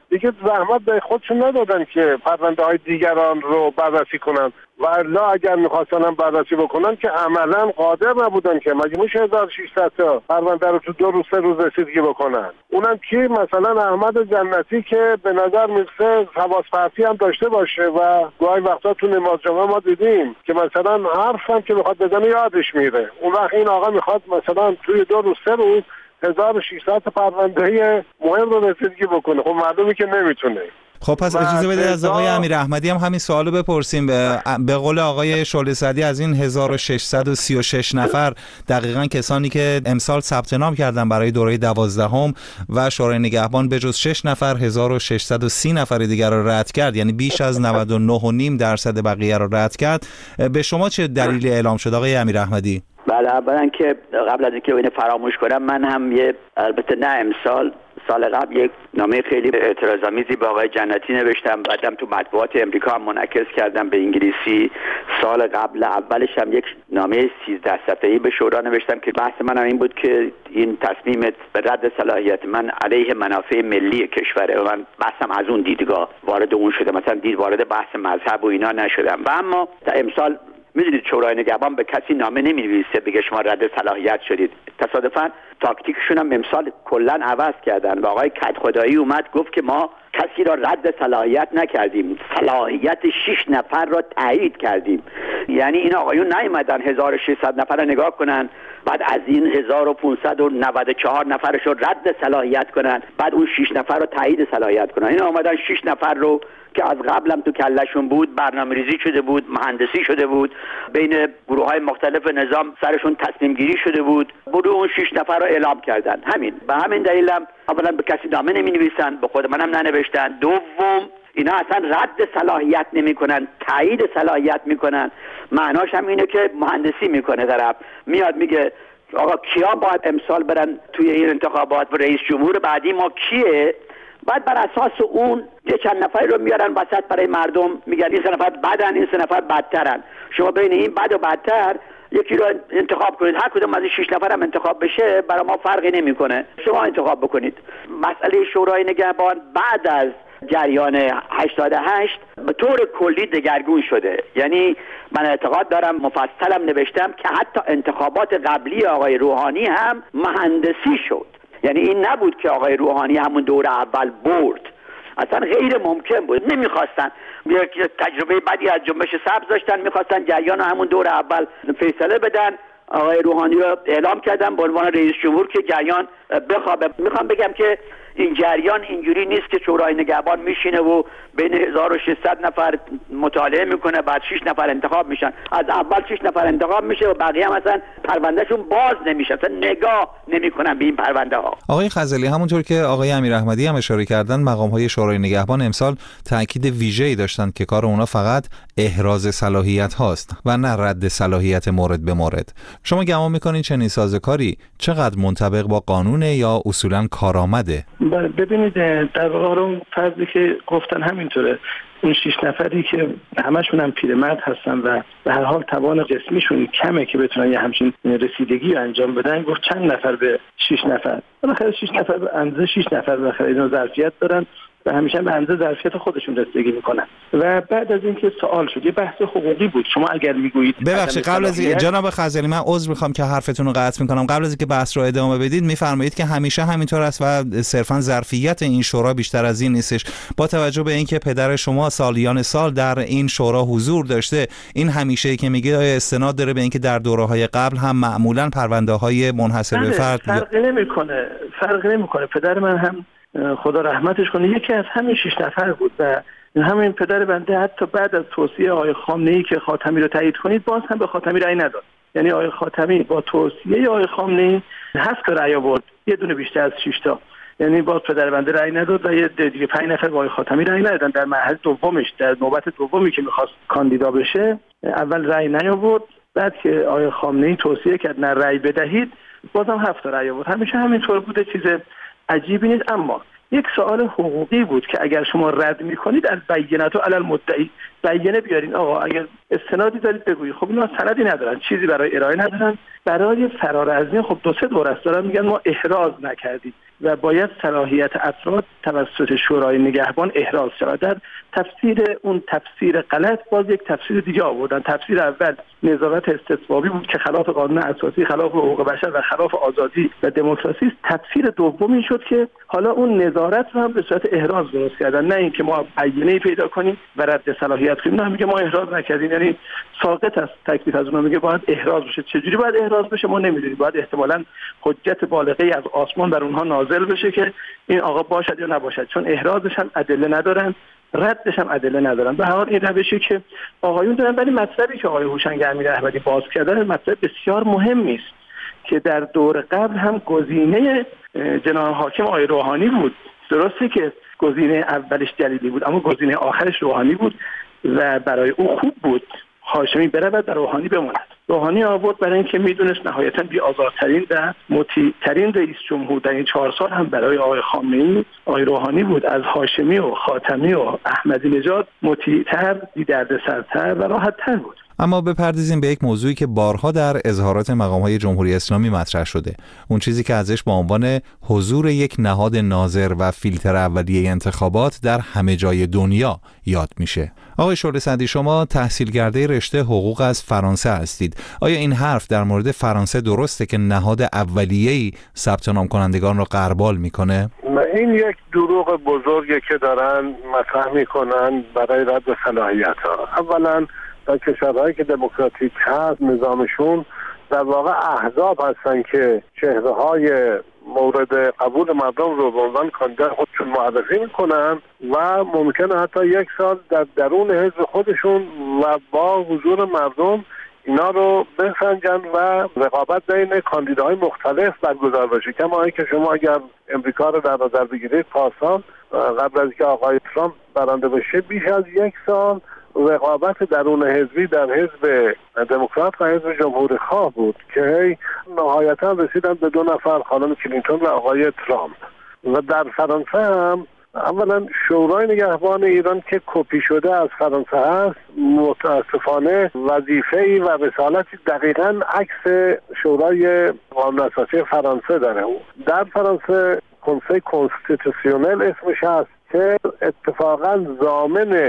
O: دیگه زحمت به خودشون ندادن که پرونده های دیگران رو بررسی کنن و الا اگر میخواستن هم بررسی بکنن که عملا قادر نبودن که مگه میشه هزار و ششصد تا پرونده رو تو دو روز سه روز رسیدگی بکنن. اونم کی؟ مثلا احمد جنتی که به نظر میرسه حواس پرتی هم داشته باشه و گاهی وقتا تو نماز جمعه ما دیدیم که مثلا حرف هم که میخواد بزنه یادش میره. اون وقت این آقا میخواد مثلا توی دو روز سه روز هزار و ششصد تا پرونده مهم رو رسیدگی بکنه. خب مردمی که نمیتونه.
C: خب پس اجازه بده از آقای امیر احمدی هم همین سوالو بپرسیم. به, به قول آقای شعله سعدی از این هزار و ششصد و سی و شش نفر دقیقاً کسانی که امسال ثبت نام کردن برای دوره دوازدهم و شورای نگهبان به جز شش نفر هزار و ششصد و سی نفر دیگر رو رد کرد، یعنی بیش از نود و نه و نیم درصد بقیه رو رد کرد. به شما چه دلیلی اعلام شد آقای امیر احمدی؟
P: بله، اولا که قبل از اینکه اینو فراموش کنم، من هم یه البته نه امسال، سال قبل یک نامه خیلی اعتراض‌آمیزی به آقای جنتی نوشتم، بعدم تو مطبوعات امریکا هم منعکس کردم به انگلیسی. سال قبل اولش هم یک نامه سیزده صفحه‌ای به شورا نوشتم که بحث من هم این بود که این تصمیم به رد صلاحیت من علیه منافع ملی کشوره و من بحثم از اون دیدگاه وارد اون شده، مثلا دید وارد بحث مذهب و اینا نشدم. و اما امسال میدونید شورای نگهبان به کسی نامه نمی‌نویسه بگه شما رد صلاحیت شدید. تصادفاً تاکتیکشون هم امسال کلاً عوض کردن و آقای کدخدایی اومد گفت که ما کسی را رد صلاحیت نکردیم، صلاحیت شش نفر را تایید کردیم. یعنی این آقایون نیومدن هزار و ششصد نفر رو نگاه کنن، بعد از این هزار و پانصد و نود و چهار نفرش رو رد صلاحیت کنن، بعد اون شش نفر رو تایید صلاحیت کنن. این اومدن شش نفر رو که از قبلم تو کلشون بود، برنامه‌ریزی شده بود، مهندسی شده بود، بین گروه‌های مختلف نظام سرشون تصمیم گیری شده بود، بود اون شش نفر رو اعلام کردن. همین به همین دلیلم اولا به کسی نامه نمی‌نویسن، به خود منم ننوشتن. دوم اینا اصلا رد صلاحیت نمی‌کنن، تایید صلاحیت می‌کنن. معناش هم اینه که مهندسی می‌کنه، طرف میاد میگه آقا کیا باید امسال برن توی این انتخابات و رئیس جمهور بعدی ما کیه، بعد بر اساس اون یه چند نفری رو میارن وسط برای مردم، میگن این سه نفر بدن، این سه نفر بدترن، شما بین این بد و بدتر یکی رو انتخاب کنید. هر کدوم از این شش نفر هم انتخاب بشه برای ما فرقی نمیکنه، شما انتخاب بکنید. مسئله شورای نگهبان بعد از جریان هشتاد و هشت به طور کلی دگرگون شده. یعنی من اعتقاد دارم، مفصلم نوشتم که حتی انتخابات قبلی آقای روحانی هم مهندسی شد. یعنی این نبود که آقای روحانی همون دور اول برد، اصلا غیر ممکن بود. نمیخواستن، یک تجربه بدی از جنبش سبز داشتن، میخواستن جریان همون دور اول فیصله بدن. آقای روحانی رو اعلام کردن به عنوان رئیس جمهور که جریان بخوابه. میخوام بگم که این جریان اینجوری نیست که شورای نگهبان میشینه و بین هزار و ششصد نفر مطالعه میکنه، بعد شش نفر انتخاب میشن. از اول شش نفر انتخاب میشه و بقیه هم اصلا پروندهشون باز نمیشه، اصلا نگاه نمیکنن به این پرونده ها.
C: آقای خزعلی، همونطور که آقای امیر احمدی هم اشاره کردن، مقام های شورای نگهبان امسال تاکید ویژه‌ای داشتن که کار اونا فقط احراز صلاحیت هاست و نه رد صلاحیت مورد به مورد. شما گمان میکنید چنین سازوکاری چقدر منطبق با قانونه یا اصولا کارآمده؟
N: ببینید در واقع اون فرضی که گفتن همینطوره. اون شش نفری که همشون هم پیرمرد هستن و به هر حال توان جسمیشون کمه که بتونن یه همچین رسیدگی رو انجام بدن، گفت چند نفر به شش نفر. بالاخره شش نفر به اندازه شش نفر بالاخره اینا ظرفیت دارن و همیشه به اندازه ظرفیت خودشون رسیدگی میکنن. و بعد از اینکه سوال شد، یه بحث حقوقی بود. شما اگر میگویید
C: ببخشید قبل از این جناب خزعلی، من عذر میخوام که حرفتون رو قطع میکنم، قبل از اینکه بحث رو ادامه بدید میفرمایید که همیشه همینطور است و صرفا ظرفیت این شورا بیشتر از این نیستش. با توجه به اینکه پدر شما سالیان سال در این شورا حضور داشته، این همیشه که میگه استناد داره به اینکه در دوره‌های قبل هم معمولا پرونده‌های منحصر به فرد
N: فرق نمیکنه، فرق نمیکنه. پدر من هم خدا رحمتش کنه یکی از همین شش نفر بود و همین پدر بنده حتی بعد از توصیه آقای خامنه‌ای که خاتمی رو تایید کنید باز هم به خاتمی رأی نداد. یعنی آقای خاتمی با توصیه آقای خامنه‌ای هفت تا رأی آورد، یه دونه بیشتر از شش تا. یعنی باز پدر بنده رأی نداد و یه دیگه پنج نفر با آقای خاتمی رأی ندادن. در مرحله دومش، در نوبت دومی که می‌خواست کاندیدا بشه، اول رأی نیاورد، بعد که آقای خامنه‌ای توصیه کرد نه رأی بدهید، بازم هفت تا رأی آورد. همیشه همینطور بوده، چیز عجیبی نیست. اما یک سوال حقوقی بود که اگر شما رد میکنید از بینات و علی المدعی بیانه بیارین. آقا اگر استنادی دارید بگویید. خب اینا سندی ندارن، چیزی برای ارائه ندارن. برای فرار از این خب دو سه دور است دارن میگن ما احراز نکردیم و باید صلاحیت افراد توسط شورای نگهبان احراز شود. در تفسیر اون تفسیر غلط باز یک تفسیر دیگه آوردن. تفسیر اول نظارت استثبابی بود که خلاف قانون اساسی، خلاف حقوق بشر و خلاف آزادی و دموکراسی است. تفسیر دوم این شد که حالا اون نظارت رو هم به صورت احراز درست کردن، نه اینکه ما عینه‌ای پیدا کنیم و رد صلاحیت کنیم. نه، میگه ما احراز نکردیم، یعنی ساقط است تکلیف از اونها، میگه باید احراز بشه. چجوری باید احراز بشه ما نمیدونیم. باید احتمالاً حجت بالغی از آسمان بر اونها نازل بشه که این آقا باشد یا نباشد، چون احرازش هم ادله ندارن، ردش هم ادله ندارن. به هر حال این روشی که آقایون دارن، ولی مطلبی که آقای هوشنگ امیراحمدی باز کردن مطلب بسیار مهمی است که در دور قبل هم گزینه جناب حاکم آقای روحانی بود. درسته که گزینه اولش جلیلی بود، اما گزینه آخرش روحانی بود و برای او خوب بود هاشمی برود و روحانی بماند. روحانی آورد برای اینکه میدونست نهایتاً بی آزادترین و مطیع‌ترین رئیس جمهور در این چهار سال هم برای آقای خامنه‌ای آقای روحانی بود. از هاشمی و خاتمی و احمدی نژاد مطیع‌تر، بی دردسرتر و راحت‌تر بود.
C: اما بپردازیم به یک موضوعی که بارها در اظهارات مقام‌های جمهوری اسلامی مطرح شده، اون چیزی که ازش با عنوان حضور یک نهاد ناظر و فیلتر اولیه انتخابات در همه جای دنیا یاد میشه. آقای شعله سعدی، شما تحصیل کرده رشته حقوق از فرانسه هستید. آیا این حرف در مورد فرانسه درسته که نهاد اولیه‌ای ثبت نام کنندگان رو غربال میکنه؟
O: این یک دروغ بزرگی که دارن مطرح میکنن برای رد صلاحیت‌ها. اولا در کشورهایی که دموکراتیک هست نظامشون در واقع احزاب هستن که چهره‌های مورد قبول مردم رو به عنوان کاندید خودشون معرفی میکنن و ممکنه حتی یک سال در درون حزب خودشون و با حضور مردم اینا رو بسنجن و رقابت بین کاندیداهای مختلف برگزار بشه. کما اینکه شما اگر امریکا رو در نظر بگیرید، پارسال قبل از اینکه آقای ترامپ برنده بشه بیش از یک سال رقابت درون حزبی در حزب دموکرات و حزب جمهوری خواه بود که نهایتا رسیدن به دو نفر، خانم کلینتون و آقای ترامپ. و در فرانسه هم اولا شورای نگهبان ایران که کپی شده از فرانسه هست، متاسفانه وظیفه‌ای و رسالتی دقیقاً عکس شورای قانون اساسی فرانسه داره. در فرانسه کنسای کنستیتوسیونل اسمش هست که اتفاقاً ضامن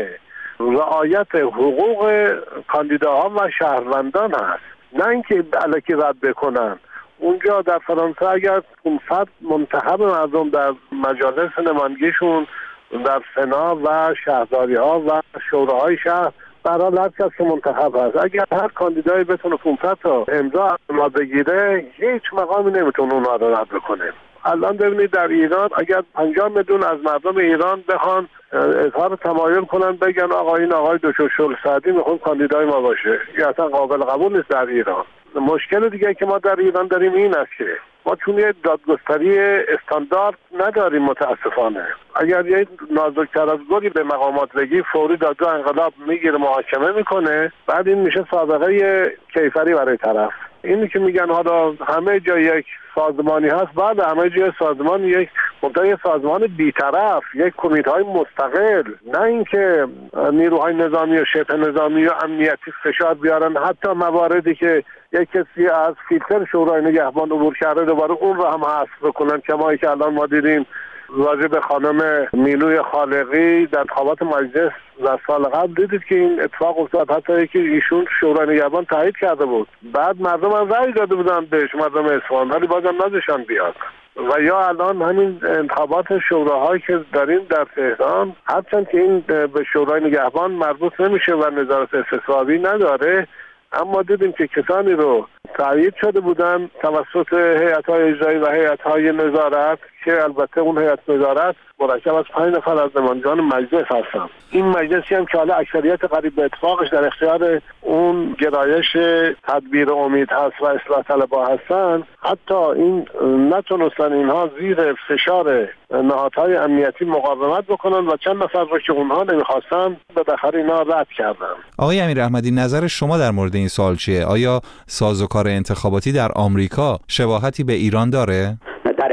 O: رعایت حقوق کاندیداها و شهروندان هست، نه اینکه الکی رد بکنن. اونجا در فرانسه اگر پانصد منتخب مردم در مجالس نمایندگیشون در سنا و شهرداری ها و شوراهای شهر برای هر کس که منتخب هست، اگر هر کاندیدایی بتونه پانصد تا امضا بگیره هیچ مقامی نمیتونه اونها رو رد بکنه. الان ببینید در ایران اگر پنجاه میلیون از مردم ایران بخوان اظهار تمایل کنن بگن آقا این آقای دکتر شعله سعدی میخواد کاندیدای ما باشه، یا اصلا قابل قبول نیست در ایران. مشکل دیگه که ما در ایران داریم این است که ما چون یه دادگستری استاندارد نداریم متاسفانه. اگر یه نازک‌تر از گلی به مقامات بگی فوری دادگاه انقلاب میگیره محاکمه میکنه، بعد این میشه سابقه کیفری برای طرف. اینی که میگن حالا همه جا یک سازمانی هست، بعد همه جای سازمان یک منتها سازمان بی‌طرف، یک کمیته‌های مستقل، نه اینکه نیروهای نظامی و شبه نظامی و امنیتی فشار بیارن حتی مواردی که یک کسی از فیلتر شورای نگهبان عبور کرده دوباره اون رو هم حذف بکنن، کما که الان ما دیدیم راجع به خانم مینوی خالقی در انتخابات مجلس در سال قبل دیدید که این اتفاق افتاد، حتی که ایشون شورای نگهبان تایید کرده بود، بعد مردم هم رأی داده بودن بهش، مردم اصفهان، ولی بازم نذاشتن بیاد. و یا الان همین انتخابات شوراهایی که داریم در تهران، هرچند که این به شورای نگهبان مربوط نمیشه و نظارت استثبابی نداره، اما دیدیم که کسانی رو تایید شده بودن توسط هیئت‌های اجرایی و هیئت‌های نظارت که البته اون هیئت نظارت مرکب از پنج نفر از نمایندگان مجلس هستن. این مجلسی هم که حالا اکثریت قریب به اتفاقش در اختیار اون گرایش تدبیر امید هست و اصلاح طلبها هستن، حتی این نتونستن اینها زیر فشار نهادهای امنیتی مقاومت بکنن و چند نفر رو که اونها نمیخواستن بالاخره اینا رد کردن.
C: آقای امیراحمدی، نظر شما در مورد این سوال چیه؟ آیا سازوکار انتخاباتی در آمریکا شباهتی به ایران داره؟
P: در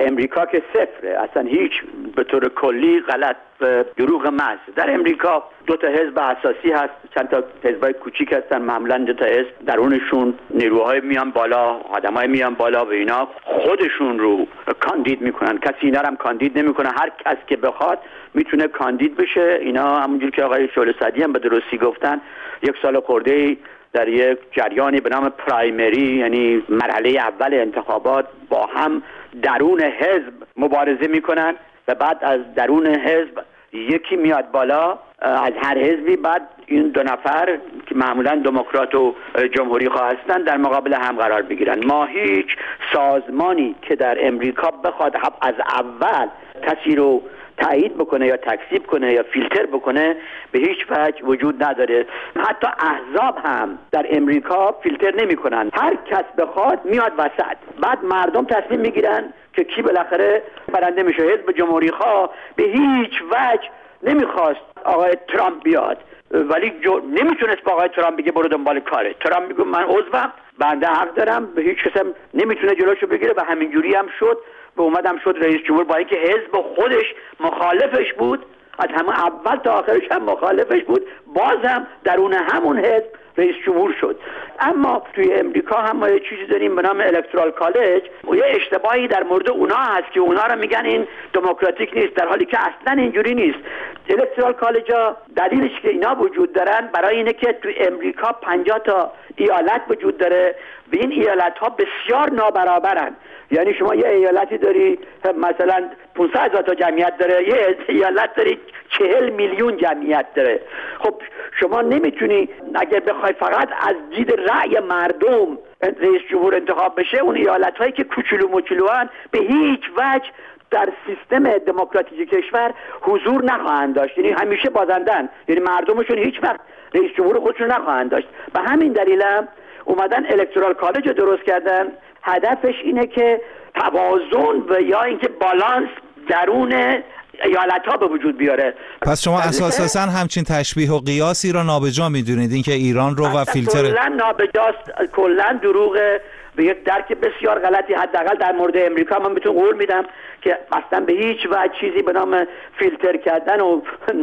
P: در امریکا که صفره، اصلا هیچ به طور کلی غلط دروغ محض. در امریکا دو تا حزب اساسی هست، چند تا حزبای کوچیک هستن، معمولا دو تا حزب درونشون نیروهای میان بالا، آدمای میان بالا و اینا خودشون رو کاندید میکنن، کسی اینا رو هم کاندید نمیکنه، هر کس که بخواد میتونه کاندید بشه. اینا همونجور که آقای شعله صدی هم به درستی گفتن، یک سال خورده در یک جریانی به نام پرایمری، یعنی مرحله اول انتخابات، با هم درون حزب مبارزه میکنن و بعد از درون حزب یکی میاد بالا از هر حزبی، بعد این دو نفر که معمولا دموکرات و جمهوری خواه هستن در مقابل هم قرار بگیرن. ما هیچ سازمانی که در امریکا بخواد از اول کسی رو تایید بکنه یا تکذیب کنه یا فیلتر بکنه به هیچ وجه وجود نداره. حتی احزاب هم در امریکا فیلتر نمی کنن، هر کس بخواد میاد وسط، بعد مردم تصمیم میگیرن که کی بالاخره برنده میشه. حزب جمهوری خواه به هیچ وجه نمیخواست آقای ترامپ بیاد، ولی جو... نمیتونست با آقای ترامپ بگه برو دنبال کاره. ترامپ میگه من عضوم، بنده حق دارم، به هیچ کس نمیتونه جلوشو بگیره و همینجوری هم شد. به اومدم شد رئیس جمهور، با اینکه حزب خودش مخالفش بود، از همه اول تا آخرش هم مخالفش بود، بازم درون همون حزب رئیس جمهور شد. اما توی امریکا هم ما یه چیزی داریم به نام الکترال کالج و یه اشتباهی در مورد اونا هست که اونا رو میگن این دموکراتیک نیست، در حالی که اصلا اینجوری نیست. الکترال کالج ها دلیلش که اینا وجود دارن برای اینه که توی امریکا پنجاه تا ایالت وجود داره و این ایالت ها بسیار نابرابرن. یعنی شما یه ایالتی داری مثلا پانصد هزار تا جمعیت داره، یه ایالت داری چهل میلیون جمعیت داره. خب شما نمیتونی اگر بخوای فقط از دید رأی مردم رئیس جمهور انتخاب بشه، اون ایالت هایی که کوچولو مچولو هن به هیچ وجه در سیستم دموکراتیک کشور حضور نخواهند داشت، یعنی همیشه بازندن، یعنی مردمشون هیچ وقت رئیس جمهور خودشون نخواهند داشت. به همین دلیل هم اومدن الکترال کالج رو درست کردن. هدفش اینه که توازن و یا اینکه بالانس درون ایالت ها به وجود بیاره.
C: پس شما اساساً همچین تشبیه و قیاسی را نابجا میدونید، اینکه ایران رو و فیلتر
P: کلا نابجاست، کلا دروغه، به یک درک بسیار غلطی. حداقل در مورد امریکا من بهتون قول میدم که اصلا به هیچ وجه چیزی به نام فیلتر کردن و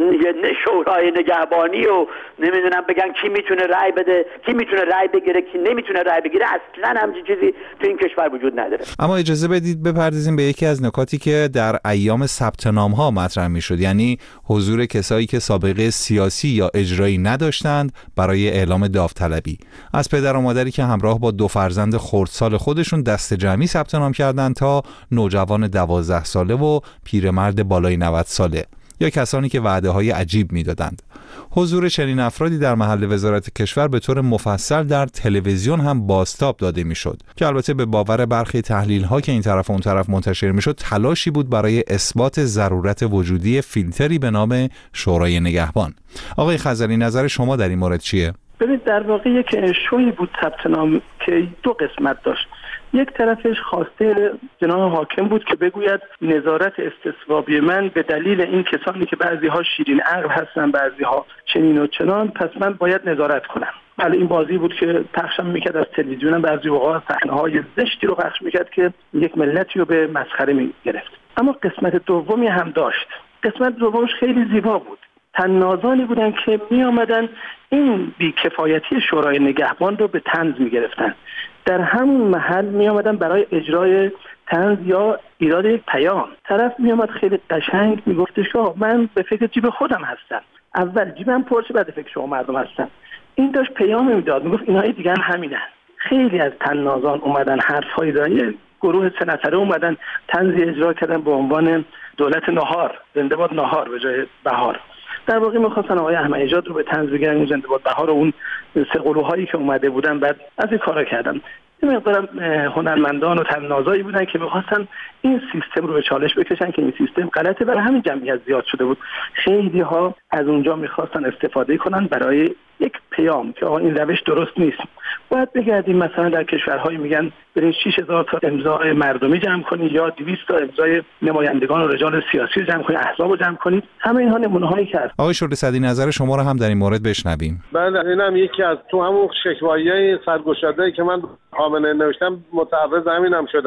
P: شورای نگهبانی و نمیدونم بگن کی میتونه رأی بده، کی میتونه رأی بگیره، کی نمیتونه رأی بگیره، اصلا همچین چیزی تو این کشور وجود نداره.
C: اما اجازه بدید بپردازیم به یکی از نکاتی که در ایام ثبت نام ها مطرح میشد، یعنی حضور کسایی که سابقه سیاسی یا اجرایی نداشتند برای اعلام داوطلبی. از پدر و مادری که همراه با دو فرزند خردسال خودشون دست جمعی ثبت نام کردند تا نوجوان دوازده ساله و پیرمرد بالای نود ساله، یا کسانی که وعده‌های عجیب میدادند. حضور چنین افرادی در محل وزارت کشور به طور مفصل در تلویزیون هم بازتاب داده میشد که البته به باور برخی تحلیل‌ها که این طرف و اون طرف منتشر میشد تلاشی بود برای اثبات ضرورت وجودی فیلتری به نام شورای نگهبان. آقای خزری، نظر شما در این مورد چیه؟
N: ببینید در واقع یک شوی بود ثبت نام که دو قسمت داشت. یک طرفش خواسته جناب حاکم بود که بگوید نظارت استصوابی من به دلیل این کسانی که بعضی ها شیرین عقل هستن، بعضی ها چنین و چنان، پس من باید نظارت کنم. بله این بازی بود که پخشم میکرد از تلویزیون، بعضی اوقات صحنه‌های زشتی رو پخش میکرد که یک ملتی رو به مسخره میگرفت. اما قسمت دومی هم داشت. قسمت دومش خیلی زیبا بود. طنازانی بودن که می آمدن این بیکفایتی شورای نگهبان رو به طنز می گرفتن. در همون محل می آمدن برای اجرای طنز یا ایراد یک پیام. طرف می آمد خیلی قشنگ می گفتش که من به فکر جیب خودم هستم، اول جیبم پرشه بعد فکر شما مردم هستم. این داشت پیام می داد، می گفت اینهای دیگه هم همینن. خیلی از طنازان اومدن حرف‌های دایی، گروه سه نفره اومدن طنزی اجرا کردن به عنوان دولت نهار، زنده باد نهار به جای بهار. در واقع می‌خواستن آقای احمدی نژاد رو به طنز بگیرن، زنده باد بهار و اون سه قلوهایی که اومده بودن بعد از این کارا کردن. این مقدار هنرمندان و طنازایی بودن که می‌خواستن این سیستم رو به چالش بکشن که این سیستم غلطه، برای همین جمعیت زیاد شده بود. خیلی ها از اونجا می‌خواستن استفاده کنن برای یک پیام که آقا این روش درست نیست. باید بگردیم مثلا در کشورهایی میگن برید شش هزار تا امضای مردمی جمع کنید یا دویست تا امضای نمایندگان و رجال سیاسی رو جمع کنید، احزاب رو جمع کنید. همه اینها نمونه‌هایی که هست.
C: آقای شعله صدی، نظر شما رو هم در این مورد بشنویم.
O: بله، اینم یکی از تو همون شکوایی‌های سرگشاده‌ای که من خامنه نوشتم متعرض همینم شدم.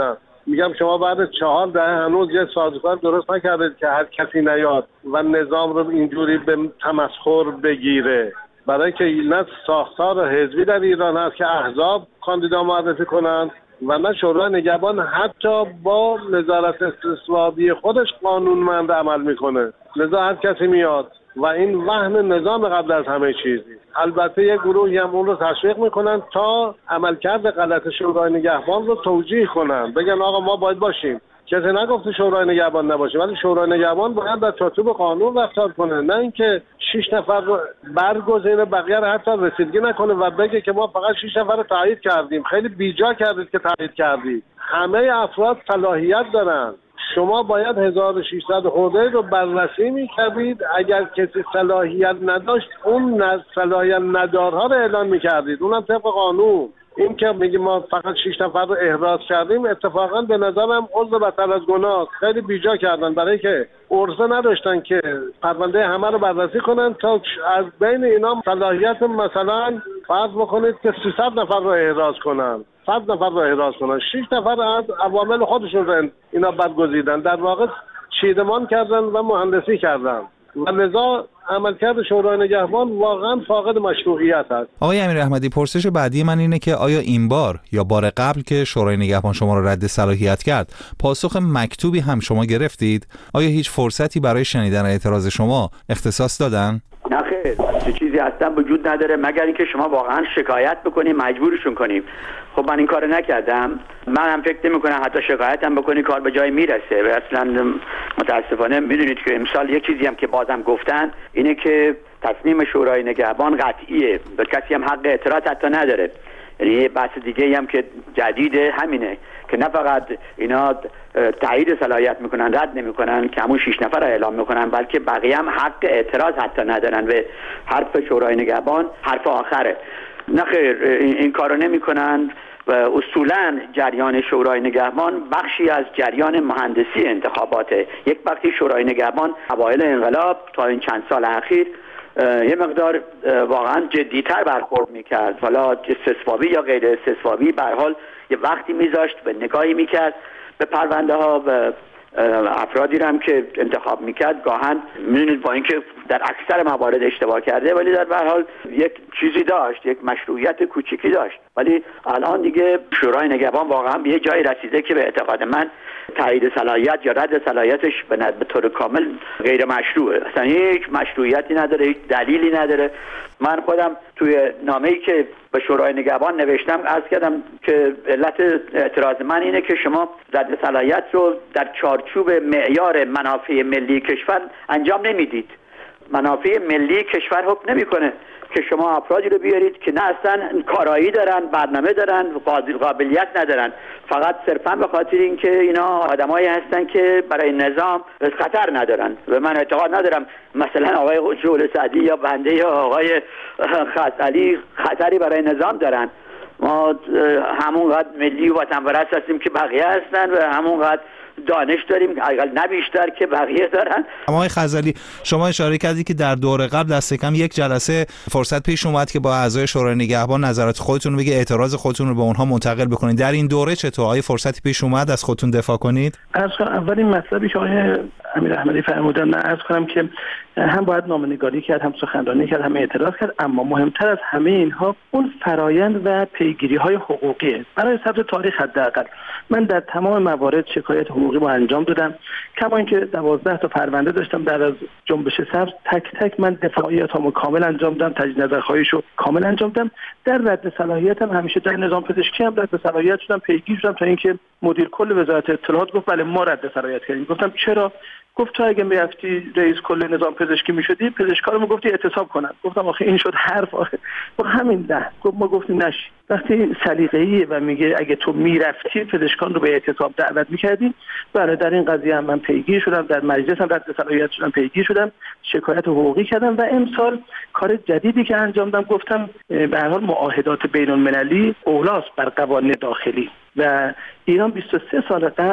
O: میگم شما بعد چهار دهه هنوز یه سازوکار درست نکردید که هر کسی نیاد و نظام رو اینجوری به تمسخر بگیره. برای که نه ساختار حزبی در ایران هست که احزاب کاندیدا معرفی کنند و نه شورای نگهبان حتی با نظارت استصوابی خودش قانونمند عمل میکنه. لذا هر کسی میاد و این وهن نظام قبل از همه چیزی. البته یک گروهی هم اون رو تشویق میکنن تا عملکرد غلط شورای نگهبان رو توجیه کنن، بگن آقا ما باید باشیم. کسی نگفته شورای نگهبان نباشه، ولی شورای نگهبان باید در چارچوب قانون رفتار کنه، نه اینکه شش نفر رو برگزینه بقیه رو حتی رسیدگی نکنه و بگه که ما فقط شش نفر رو تایید کردیم. خیلی بیجا کردید که تایید کردید. همه افراد صلاحیت دارن. شما باید هزار و ششصد خورده رو بررسی می‌کردید. اگر کسی صلاحیت نداشت اون صلاحیت ندارها رو اعلام می‌کردید، اونم طبق قانون. این که میگیم ما فقط شش نفر رو احراز کردیم اتفاقا به نظرم عضو بدتر از گناه. خیلی بیجا کردن، برای که عرضه نداشتن که پرونده همه رو بررسی کنن تا از بین اینا صلاحیت مثلا فرض بکنید که سیصد نفر رو احراز کنن، صد نفر رو احراز کنن. شش نفر از عوامل خودشون رو اینا برگزیدن، در واقع چیدمان کردن و مهندسی کردن و لذا عملکرد شورای نگهبان واقعا فاقد مشروعیت است.
C: آقای امیر احمدی، پرسش بعدی من اینه که آیا این بار یا بار قبل که شورای نگهبان شما را رد صلاحیت کرد پاسخ مکتوبی هم شما گرفتید؟ آیا هیچ فرصتی برای شنیدن اعتراض شما اختصاص دادن؟
P: نه خیر، چه چیزی اصلا وجود نداره مگر اینکه شما واقعا شکایت بکنید مجبورشون کنیم. خب من این کارو نکردم. من هم فکر نمی‌کنم حتی شکایت هم بکنی کار به جای میرسه. و اصلا متاسفانه میدونید که امسال یک چیزی هم که بازم گفتن اینه که تصمیم شورای نگهبان قطعیه، به کسی هم حق اعتراض حتی نداره. یعنی یه بحث دیگه هم که جدیده همینه که نه فقط اینا تایید صلاحیت میکنن رد نمیکنن که همون شش نفر رو اعلام میکنن، بلکه بقیه هم حق اعتراض حتی ندارن و حرف شورای نگهبان حرف آخره. نه خیر، این کارو نمیکنن و اصولا جریان شورای نگهبان بخشی از جریان مهندسی انتخاباته. یک وقتی شورای نگهبان اوایل انقلاب تا این چند سال اخیر یه مقدار واقعا جدیتر برخورد میکرد، حالا استثبابی یا غیر استثبابی، به هر حال یه وقتی میذاشت به نگاهی میکرد به پرونده ها و افرادی رو هم که انتخاب میکرد. گاهن میدونید با اینکه در اکثر موارد اشتباه کرده ولی در هر حال یک چیزی داشت، یک مشروعیت کوچیکی داشت. ولی الان دیگه شورای نگهبان واقعا به یه جایی رسیده که به اعتقاد من تایید صلاحیت یا رد صلاحیتش به طور کامل غیر مشروعه. اصلا هیچ مشروعیتی نداره، هیچ دلیلی نداره. من خودم توی نامه‌ای که به شورای نگهبان نوشتم عرض کردم که علت اعتراض من اینه که شما رد صلاحیت رو در چارچوب معیار منافع ملی کشور انجام نمیدید. منافع ملی کشور حکم نمیکنه که شما افرادی رو بیارید که نه اصلا کارایی دارن، برنامه دارن، قابلیت ندارن، فقط صرفا به خاطر اینکه اینا آدمایی هستن که برای نظام خطر ندارن. و من اعتقاد ندارم مثلا آقای جول سعدی یا بنده یا آقای خاصعلی خطری برای نظام دارن. ما همونقدر ملی و وطن پرست هستیم که بقیه هستن و همونقدر دانش داریم، اقل نه بیشتر، که بقیه دارن.
C: اما آقای خزعلی، شما اشاره کردید که در دور قبل دست کم یک جلسه فرصت پیش اومد که با اعضای شورای نگهبان نظرات خودتون رو بگید، اعتراض خودتون رو به اونها منتقل بکنید. در این دوره چطور؟ آیا فرصتی پیش اومد از خودتون دفاع کنید؟
N: اصلا اولین مطلبی که آقای امیر احمدی فرمودن، من عرض کنم که هم باید نامه‌نگاری کرد، هم سخنرانی کرد، هم اعتراض کرد، اما مهمتر از همه اینها اون فرایند و پیگیری‌های حقوقیه. برای ثبت تاریخ حداقل من در تمام موارد شکایت حقوقی رو انجام دادم، کما اینکه دوازده تا پرونده داشتم در از جنبش سبز، تک تک من دفاعیاتمو کامل انجام دادم، تجدید نظرخواهیشو کامل انجام دادم. در رد صلاحیتم همیشه در نظام پزشکی هم رد صلاحیت شدم، پیگیر شدم تا اینکه مدیر کل وزارت اطلاعات گفت بله ما رد صلاحیت کردیم. گفتم چرا؟ گفت تو اگه میرفتی رئیس کل نظام پزشکی میشدی پزشکارمو گفتی اعتصاب کنن. گفتم آخه این شد حرف؟ آخه با همین ده گفت ما گفتیم نشی. وقتی سلیقه‌ایه و میگه اگه تو میرفتی پزشکان رو به اعتصاب دعوت میکردی، بله در این قضیه هم من پیگیر شدم، در مجلس هم رد صلاحیت شدم، پیگیر شدم، شکایت حقوقی کردم. و امسال کار جدیدی که انجام دادم، گفتم به هر حال معاهدات بین‌المللی اولاست بر قوانین داخلی و ایران بیست و سه سال قبل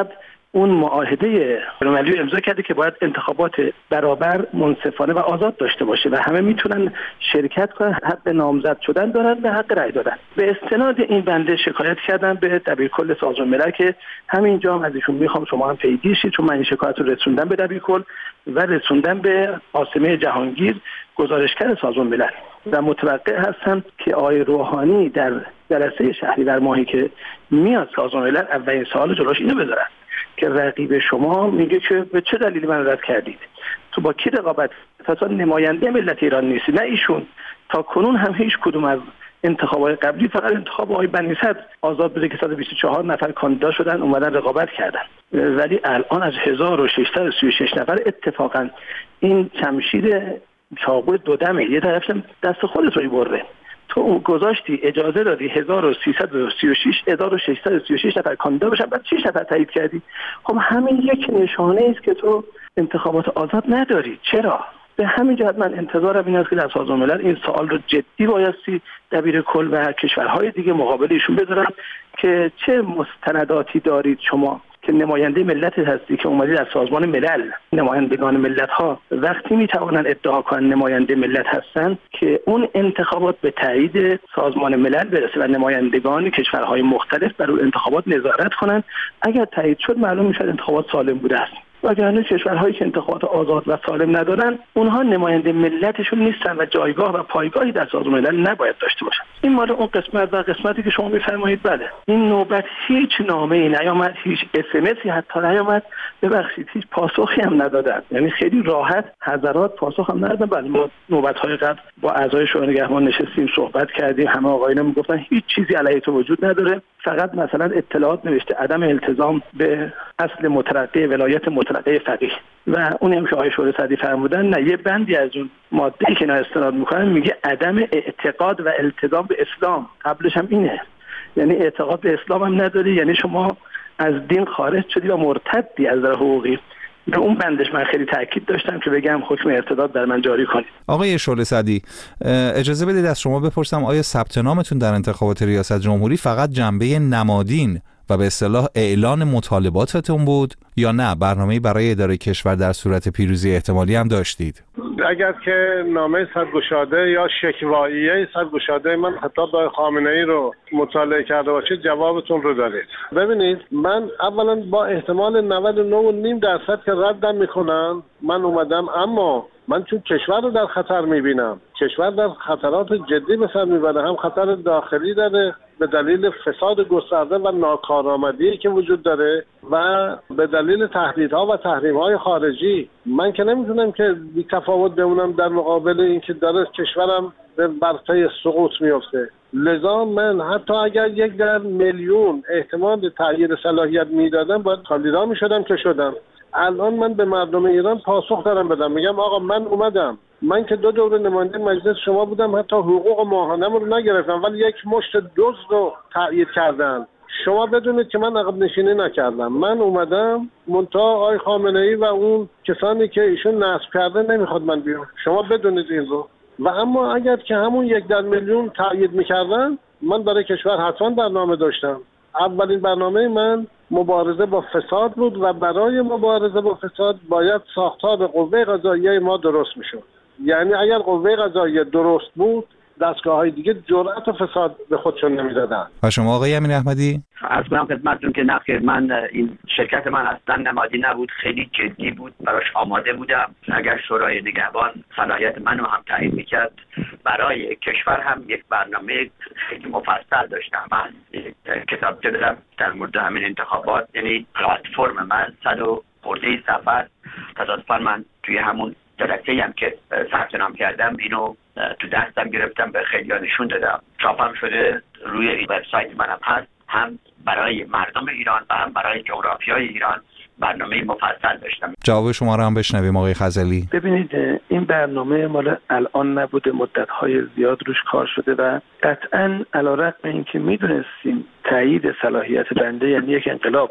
N: اون معاهده بین‌المللی امضا کرده که باید انتخابات برابر، منصفانه و آزاد داشته باشه و همه میتونن شرکت کنن، حق نامزد شدن دارن و حق رأی دادن. به استناد این بنده شکایت کردم به دبیرکل سازمان ملل که همینجا هم از ایشون میخوام شما هم پیگیر شید، چون من این شکایت رو رسوندم به دبیرکل و رسوندم به عاصمه جهانگیر گزارشگر سازمان ملل و متوقع هستم که آقای روحانی در جلسه شهریور ماهی که میاد سازمان ملل اولین سوال جلوش اینو بذارن که رقیب شما میگه که به چه دلیلی من رد کردید؟ تو با کی رقابت؟ اصلا نماینده ملت ایران نیستی، نه ایشون. تا کنون هم هیچ کدوم از انتخابات قبلی فقط انتخاب آقای بنی صدر آزاد بوده که صد و بیست و چهار نفر کاندیدا شدن اومدن رقابت کردن، ولی الان از هزار و ششصد و سی و شش نفر اتفاقا این شمشیر چاقو دو دمه یه طرف دست خودت رو برده. تو گذاشتی اجازه دادی هزار و سیصد و سی و شش هزار و ششصد و سی و شش نفر کاندیدا بشن، بعد شش نفر تایید کردی. خب همین یک نشانه است که تو انتخابات آزاد نداری. چرا؟ به همین جهت من انتظارم این است که در سازمان ملل این سوال رو جدی بایستی دبیرکل و کشورهای دیگه مقابل ایشون بذارن که چه مستنداتی دارید شما که نماینده ملت هستی که اومدی در سازمان ملل. نمایندگان ملت ها وقتی میتوانن ادعا کنن نماینده ملت هستن که اون انتخابات به تایید سازمان ملل برسه و نمایندگان کشورهای مختلف بر اون انتخابات نظارت کنن. اگر تایید شد معلوم میشه انتخابات سالم بوده است. وگرنه کشورهایی که انتخابات آزاد و سالم ندارن اونها نماینده ملتشون نیستن و جایگاه و پایگاهی در سازمان ملل نباید داشته باشن. این مال اون قسمت و قسمتی که شما میفرمایید. بله این نوبت هیچ نامه‌ای نیامد، هیچ اس ام اسی حتی نیامد، ببخشید هیچ پاسخی هم ندادن، یعنی خیلی راحت حضرات پاسخ هم ندادن. بله ما نوبت‌های قبل با اعضای شورای نگهبان نشستیم صحبت کردیم، همه آقایون میگفتن هیچ چیزی علیه تو وجود نداره، فقط مثلا اطلاعات نوشته عدم التزام به اصل مترقی ولایت مترقی فقیه و اون هم که آقای شورای صدی فرمودن نه یه بندی از اون ماده‌ای که اینا استناد میکنن میگه عدم اعتقاد و التزام به اسلام. قبلش هم اینه، یعنی اعتقاد به اسلام هم نداری، یعنی شما از دین خارج شدی و مرتدی از نظر حقوقی. به اون بندش من خیلی تاکید داشتم که بگم حکم ارتداد در من جاری کنید.
C: آقای شعله صدی اجازه بدید از شما بپرسم آیا ثبت نامتون در انتخابات ریاست جمهوری فقط جنبه نمادین و به اصطلاح اعلان مطالباتتون بود یا نه برنامه‌ای برای اداره کشور در صورت پیروزی احتمالی هم داشتید؟
O: اگر که نامه سرگشاده یا شکواییه سرگشاده من خطاب به خامنه‌ای رو مطالعه کرده باشید جوابتون رو دارید. ببینید من اولا با احتمال نود و نه و نیم درصد که ردم میکنن من اومدم، اما من چون کشور رو در خطر میبینم، کشور در خطرات جدی به سر میبره، هم خطر داخلی داره به دلیل فساد گسترده و ناکارآمدی که وجود داره و به دلیل تهدیدها و تحریم‌های خارجی. من که نمیتونم که بی تفاوت بمونم در مقابل اینکه داره کشورم به برپای سقوط میفته. لذا من حتی اگر یک در میلیون احتمال تغییر صلاحیت میدادم باید کاندیدا میشدم که شدم. الان من به مردم ایران پاسخ دارم بدم، میگم آقا من اومدم، من که دو دوره نماینده مجلس شما بودم، حتی حقوق ماهانه‌م رو نگرفتم ولی یک مشت دزد رو تایید کردن. شما بدونید که من عقب نشینی نکردم، من اومدم منتها آقای خامنه‌ای و اون کسانی که ایشون نصب کرده نمیخواد من بیام، شما بدونید این رو. و اما اگر که همون یک در میلیون تایید میکردن من برای کشور حتما برنامه داشتم. اولین برنامه من مبارزه با فساد بود و برای مبارزه با فساد باید ساختار قوه قضاییه ما درست میشد. یعنی اگر قوه قضاییه درست بود دستگاه‌های دیگه جرأت و فساد به خودشون نمیدادن.
C: و شما آقای امین احمدی؟
N: از من خدمتتون که نخیر، من این شرکت من اصلا نمادی نبود، خیلی جدی بود، براش آماده بودم. اگر شورای نگهبان صلاحیت منو هم تعیین میکرد برای کشور هم یک برنامه خیلی مفصل داشتم. من کتاب دادم در مورد همین انتخابات، یعنی پلتفرم من صد و خورده صفحه. تصادفاً من توی همون جلسه‌ای هم که ثبت نام کردم اینو تو دستم گرفتم، به خیلی‌ها نشون دادم، چاپم شده، روی وبسایت منم هست. هم برای مردم ایران و هم برای جغرافیای ایران برنامه مفصل داشتم.
C: جواب شما رو هم بشنویم آقای خزعلی.
N: ببینید این برنامه مال الان نبوده، مدت‌های زیاد روش کار شده و قطعاً علی‌رغم اینکه می‌دونستیم تایید صلاحیت بنده یعنی یک انقلاب،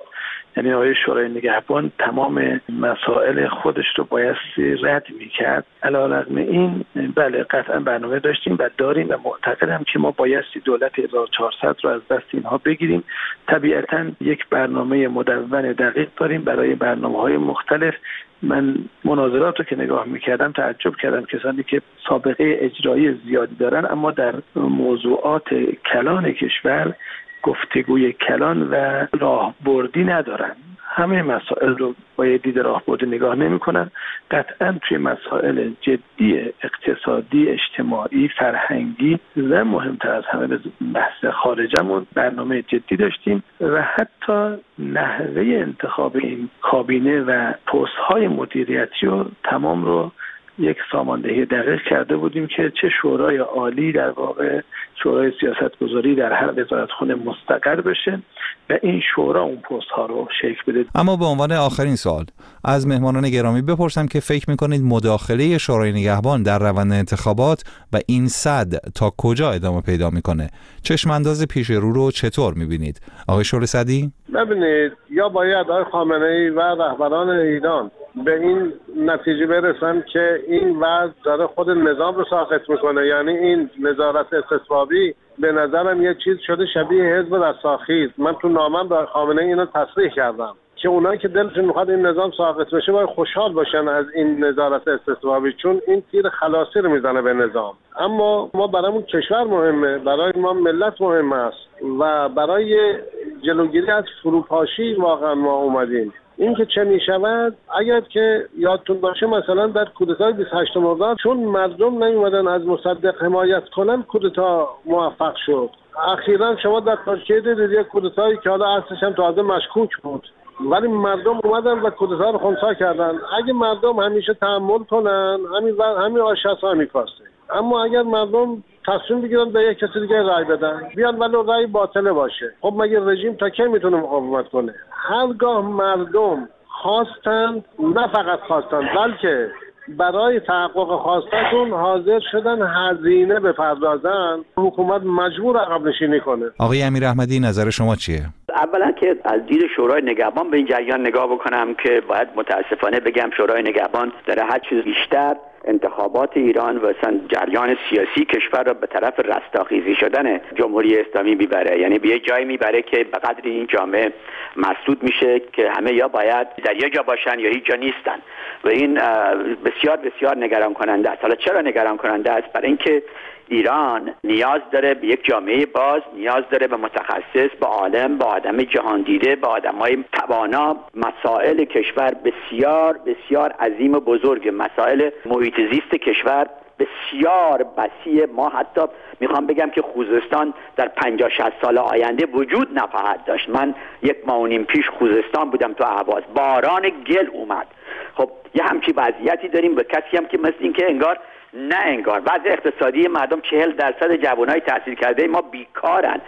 N: یعنی آقای شورای نگهبان تمام مسائل خودش رو بایستی رد میکرد. علیرغم این بله قطعا برنامه داشتیم و داریم و معتقدم که ما بایستی دولت هزار و چهارصد رو از دست اینها بگیریم. طبیعتا یک برنامه مدون دقیق داریم برای برنامه‌های مختلف. من مناظرات رو که نگاه میکردم تعجب کردم، کسانی که سابقه اجرایی زیادی دارن اما در موضوعات کلان کشور گفتگوی کلان و راهبردی ندارن. همه مسائل رو با یه دید راهبردی نگاه نمی‌کنن. قطعاً توی مسائل جدی اقتصادی، اجتماعی، فرهنگی و مهمتر از همه بحث خارجمون برنامه جدی داشتیم و حتی نحوه انتخاب این کابینه و پست‌های مدیریتی رو تمام رو یک ساماندهی دقیق کرده بودیم که چه شورای عالی در واقع شورای سیاستگذاری در هر وزارتخونه مستقر بشه و این شورا اون پست ها رو شکل بده.
C: اما به عنوان آخرین سوال از مهمانان گرامی بپرسم که فکر میکنید مداخله شورای نگهبان در روند انتخابات و این صد تا کجا ادامه پیدا میکنه؟ چشم انداز پیش رو رو چطور میبینید؟ آقای شورای سعدی؟
O: ببینید، یا باید آقای خامنه‌ای و رهبران ایران به این نتیجه برسن که این وضع داره خود نظام رو ساقط میکنه، یعنی این نظارت استثبابی به نظرم یه چیز شده شبیه حزب رستاخیز. من تو نامم به خامنه‌ای اینو تصریح کردم که اونایی که دلشون میخواد این نظام ساقط بشه باید خوشحال باشن از این نظارت استثبابی، چون این تیر خلاصی رو میزنه به نظام. اما ما برامون کشور مهمه، برای ما ملت مهم است و برای جلوگیری از فروپاشی واقعا ما اومدیم. این که چه میشود، اگر که یادتون باشه مثلا در کودتای بیست و هشتم مرداد چون مردم نیومدن از مصدق حمایت کنن کودتا موفق شد. اخیراً شما در ترکیه دیدید یک کودتایی که حالا اصلش هم تازه مشکوک بود ولی مردم اومدن و کودتا رو خنثی کردن. اگه مردم همیشه تحمل کنن همین همین آشاسا میکاسته، اما اگر مردم تصمیم بگیرن به یک کسی دیگه رای بدن بیان ولی رای باطله باشه، خب مگه رژیم تا کی میتونه مقاومت کنه؟ هرگاه مردم خواستن، نه فقط خواستن بلکه برای تحقق خواستشون حاضر شدن هزینه بپردازن، حکومت مجبور عقب نشینی کنه.
C: آقای امیر احمدی نظر شما چیه؟
P: اولا که از دید شورای نگهبان به این جریان نگاه بکنم که باید متاسفانه بگم شورای نگهبان داره هر چیز بیشتر انتخابات ایران و مثلا جریان سیاسی کشور را به طرف رستاخیزی شدن جمهوری اسلامی میبره، یعنی به یه جایی میبره که به قدر این جامعه مسدود میشه که همه یا باید در یه جا باشن یا هیچ جا نیستن و این بسیار بسیار نگران کننده است. حالا چرا نگران کننده است؟ برای اینکه ایران نیاز داره به یک جامعه باز، نیاز داره به متخصص، به عالم، به آدم جهان دیده، به آدمای توانا. مسائل کشور بسیار بسیار عظیم و بزرگ، مسائل محیط زیست کشور بسیار وسیع. ما حتی میخوام بگم که خوزستان در پنجاه شصت سال آینده وجود نخواهد داشت. من یک ماه و نیم پیش خوزستان بودم تو اهواز، باران گل اومد. خب یه همچی وضعیتی داریم به کسی هم که مثل این که انگار نه انگار وضع اقتصادی مردم چهل درصد جوانای تحصیل کرده ما بیکارن،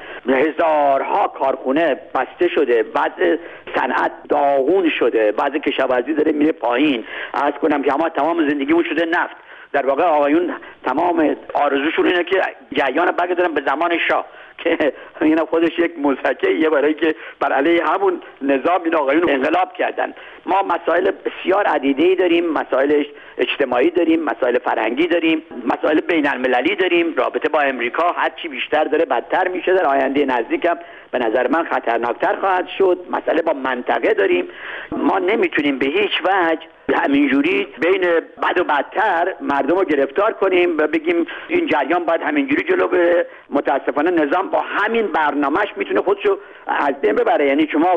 P: هزارها کارخونه بسته شده، وضع صنعت داغون شده، وضع کشاورزی داره میره پایین. عرض کنم که اما تمام زندگیمون شده نفت. در واقع آقایون تمام آرزوشون اینه که جریان برگردونن به زمان شاه که اینا خودش یک مضحکه برای که بر علیه همون نظام این آقایون انقلاب کردن. ما مسائل بسیار عدیده‌ای داریم، مسائل اجتماعی داریم، مسائل فرهنگی داریم، مسائل بین المللی داریم. رابطه با امریکا هرچی بیشتر داره بدتر میشه، در آینده نزدیک هم به نظر من خطرناکتر خواهد شد. مسئله با منطقه داریم. ما نمیتونیم به هیچ وجه همینجوری بین بد و بدتر مردم رو گرفتار کنیم و بگیم این جریان باید همینجوری جلو بره. متاسفانه نظام با همین برنامهش میتونه خودشو از بین ببره. یعنی شما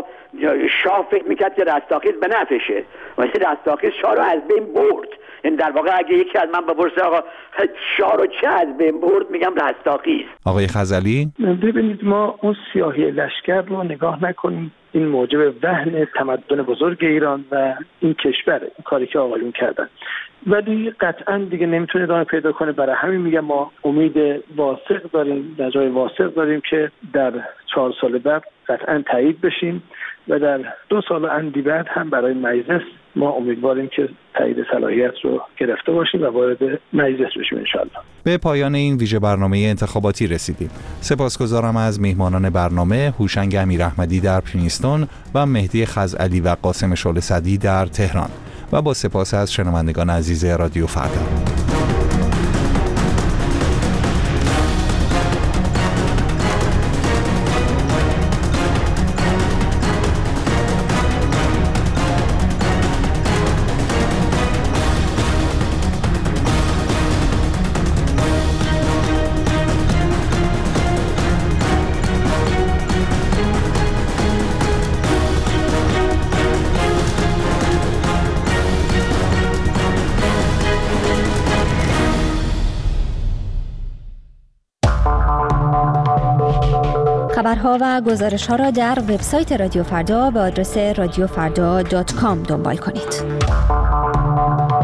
P: شاه فکر میکرد که رستاخیز به نفعشه، ولی رستاخیز شاه رو از بین برد. یعنی در واقع اگه یکی از من بپرسه آقا شاه رو چه از بین برد، میگم رستاخیز.
C: آقای خزعلی،
N: ببینید ما اون سیاهی لشکر رو نگاه نکنیم. این موجب وهن تمدن بزرگ ایران و این کشور، این کاری که آقایون کردن، ولی قطعا دیگه نمیتونه ادامه پیدا کنه. برای همین میگم ما امید واثق داریم، در جای واثق داریم که در چهار سال بعد قطعا تایید بشیم و در دو سال اندی بعد هم برای مجلس ما امیدواریم که تایید صلاحیت رو گرفته باشیم و وارد مجلس بشیم انشالله.
C: به پایان این ویژه برنامه انتخاباتی رسیدیم. سپاسگزارم از میهمانان برنامه هوشنگ امیراحمدی در پرینستون و مهدی خزعلی و قاسم شعله صدی در تهران و با سپاس از شنوندگان عزیز رادیو فردا.
Q: خبرها و گزارش‌ها را در وبسایت رادیو فردا به آدرس رادیو فردا دات کام دنبال کنید.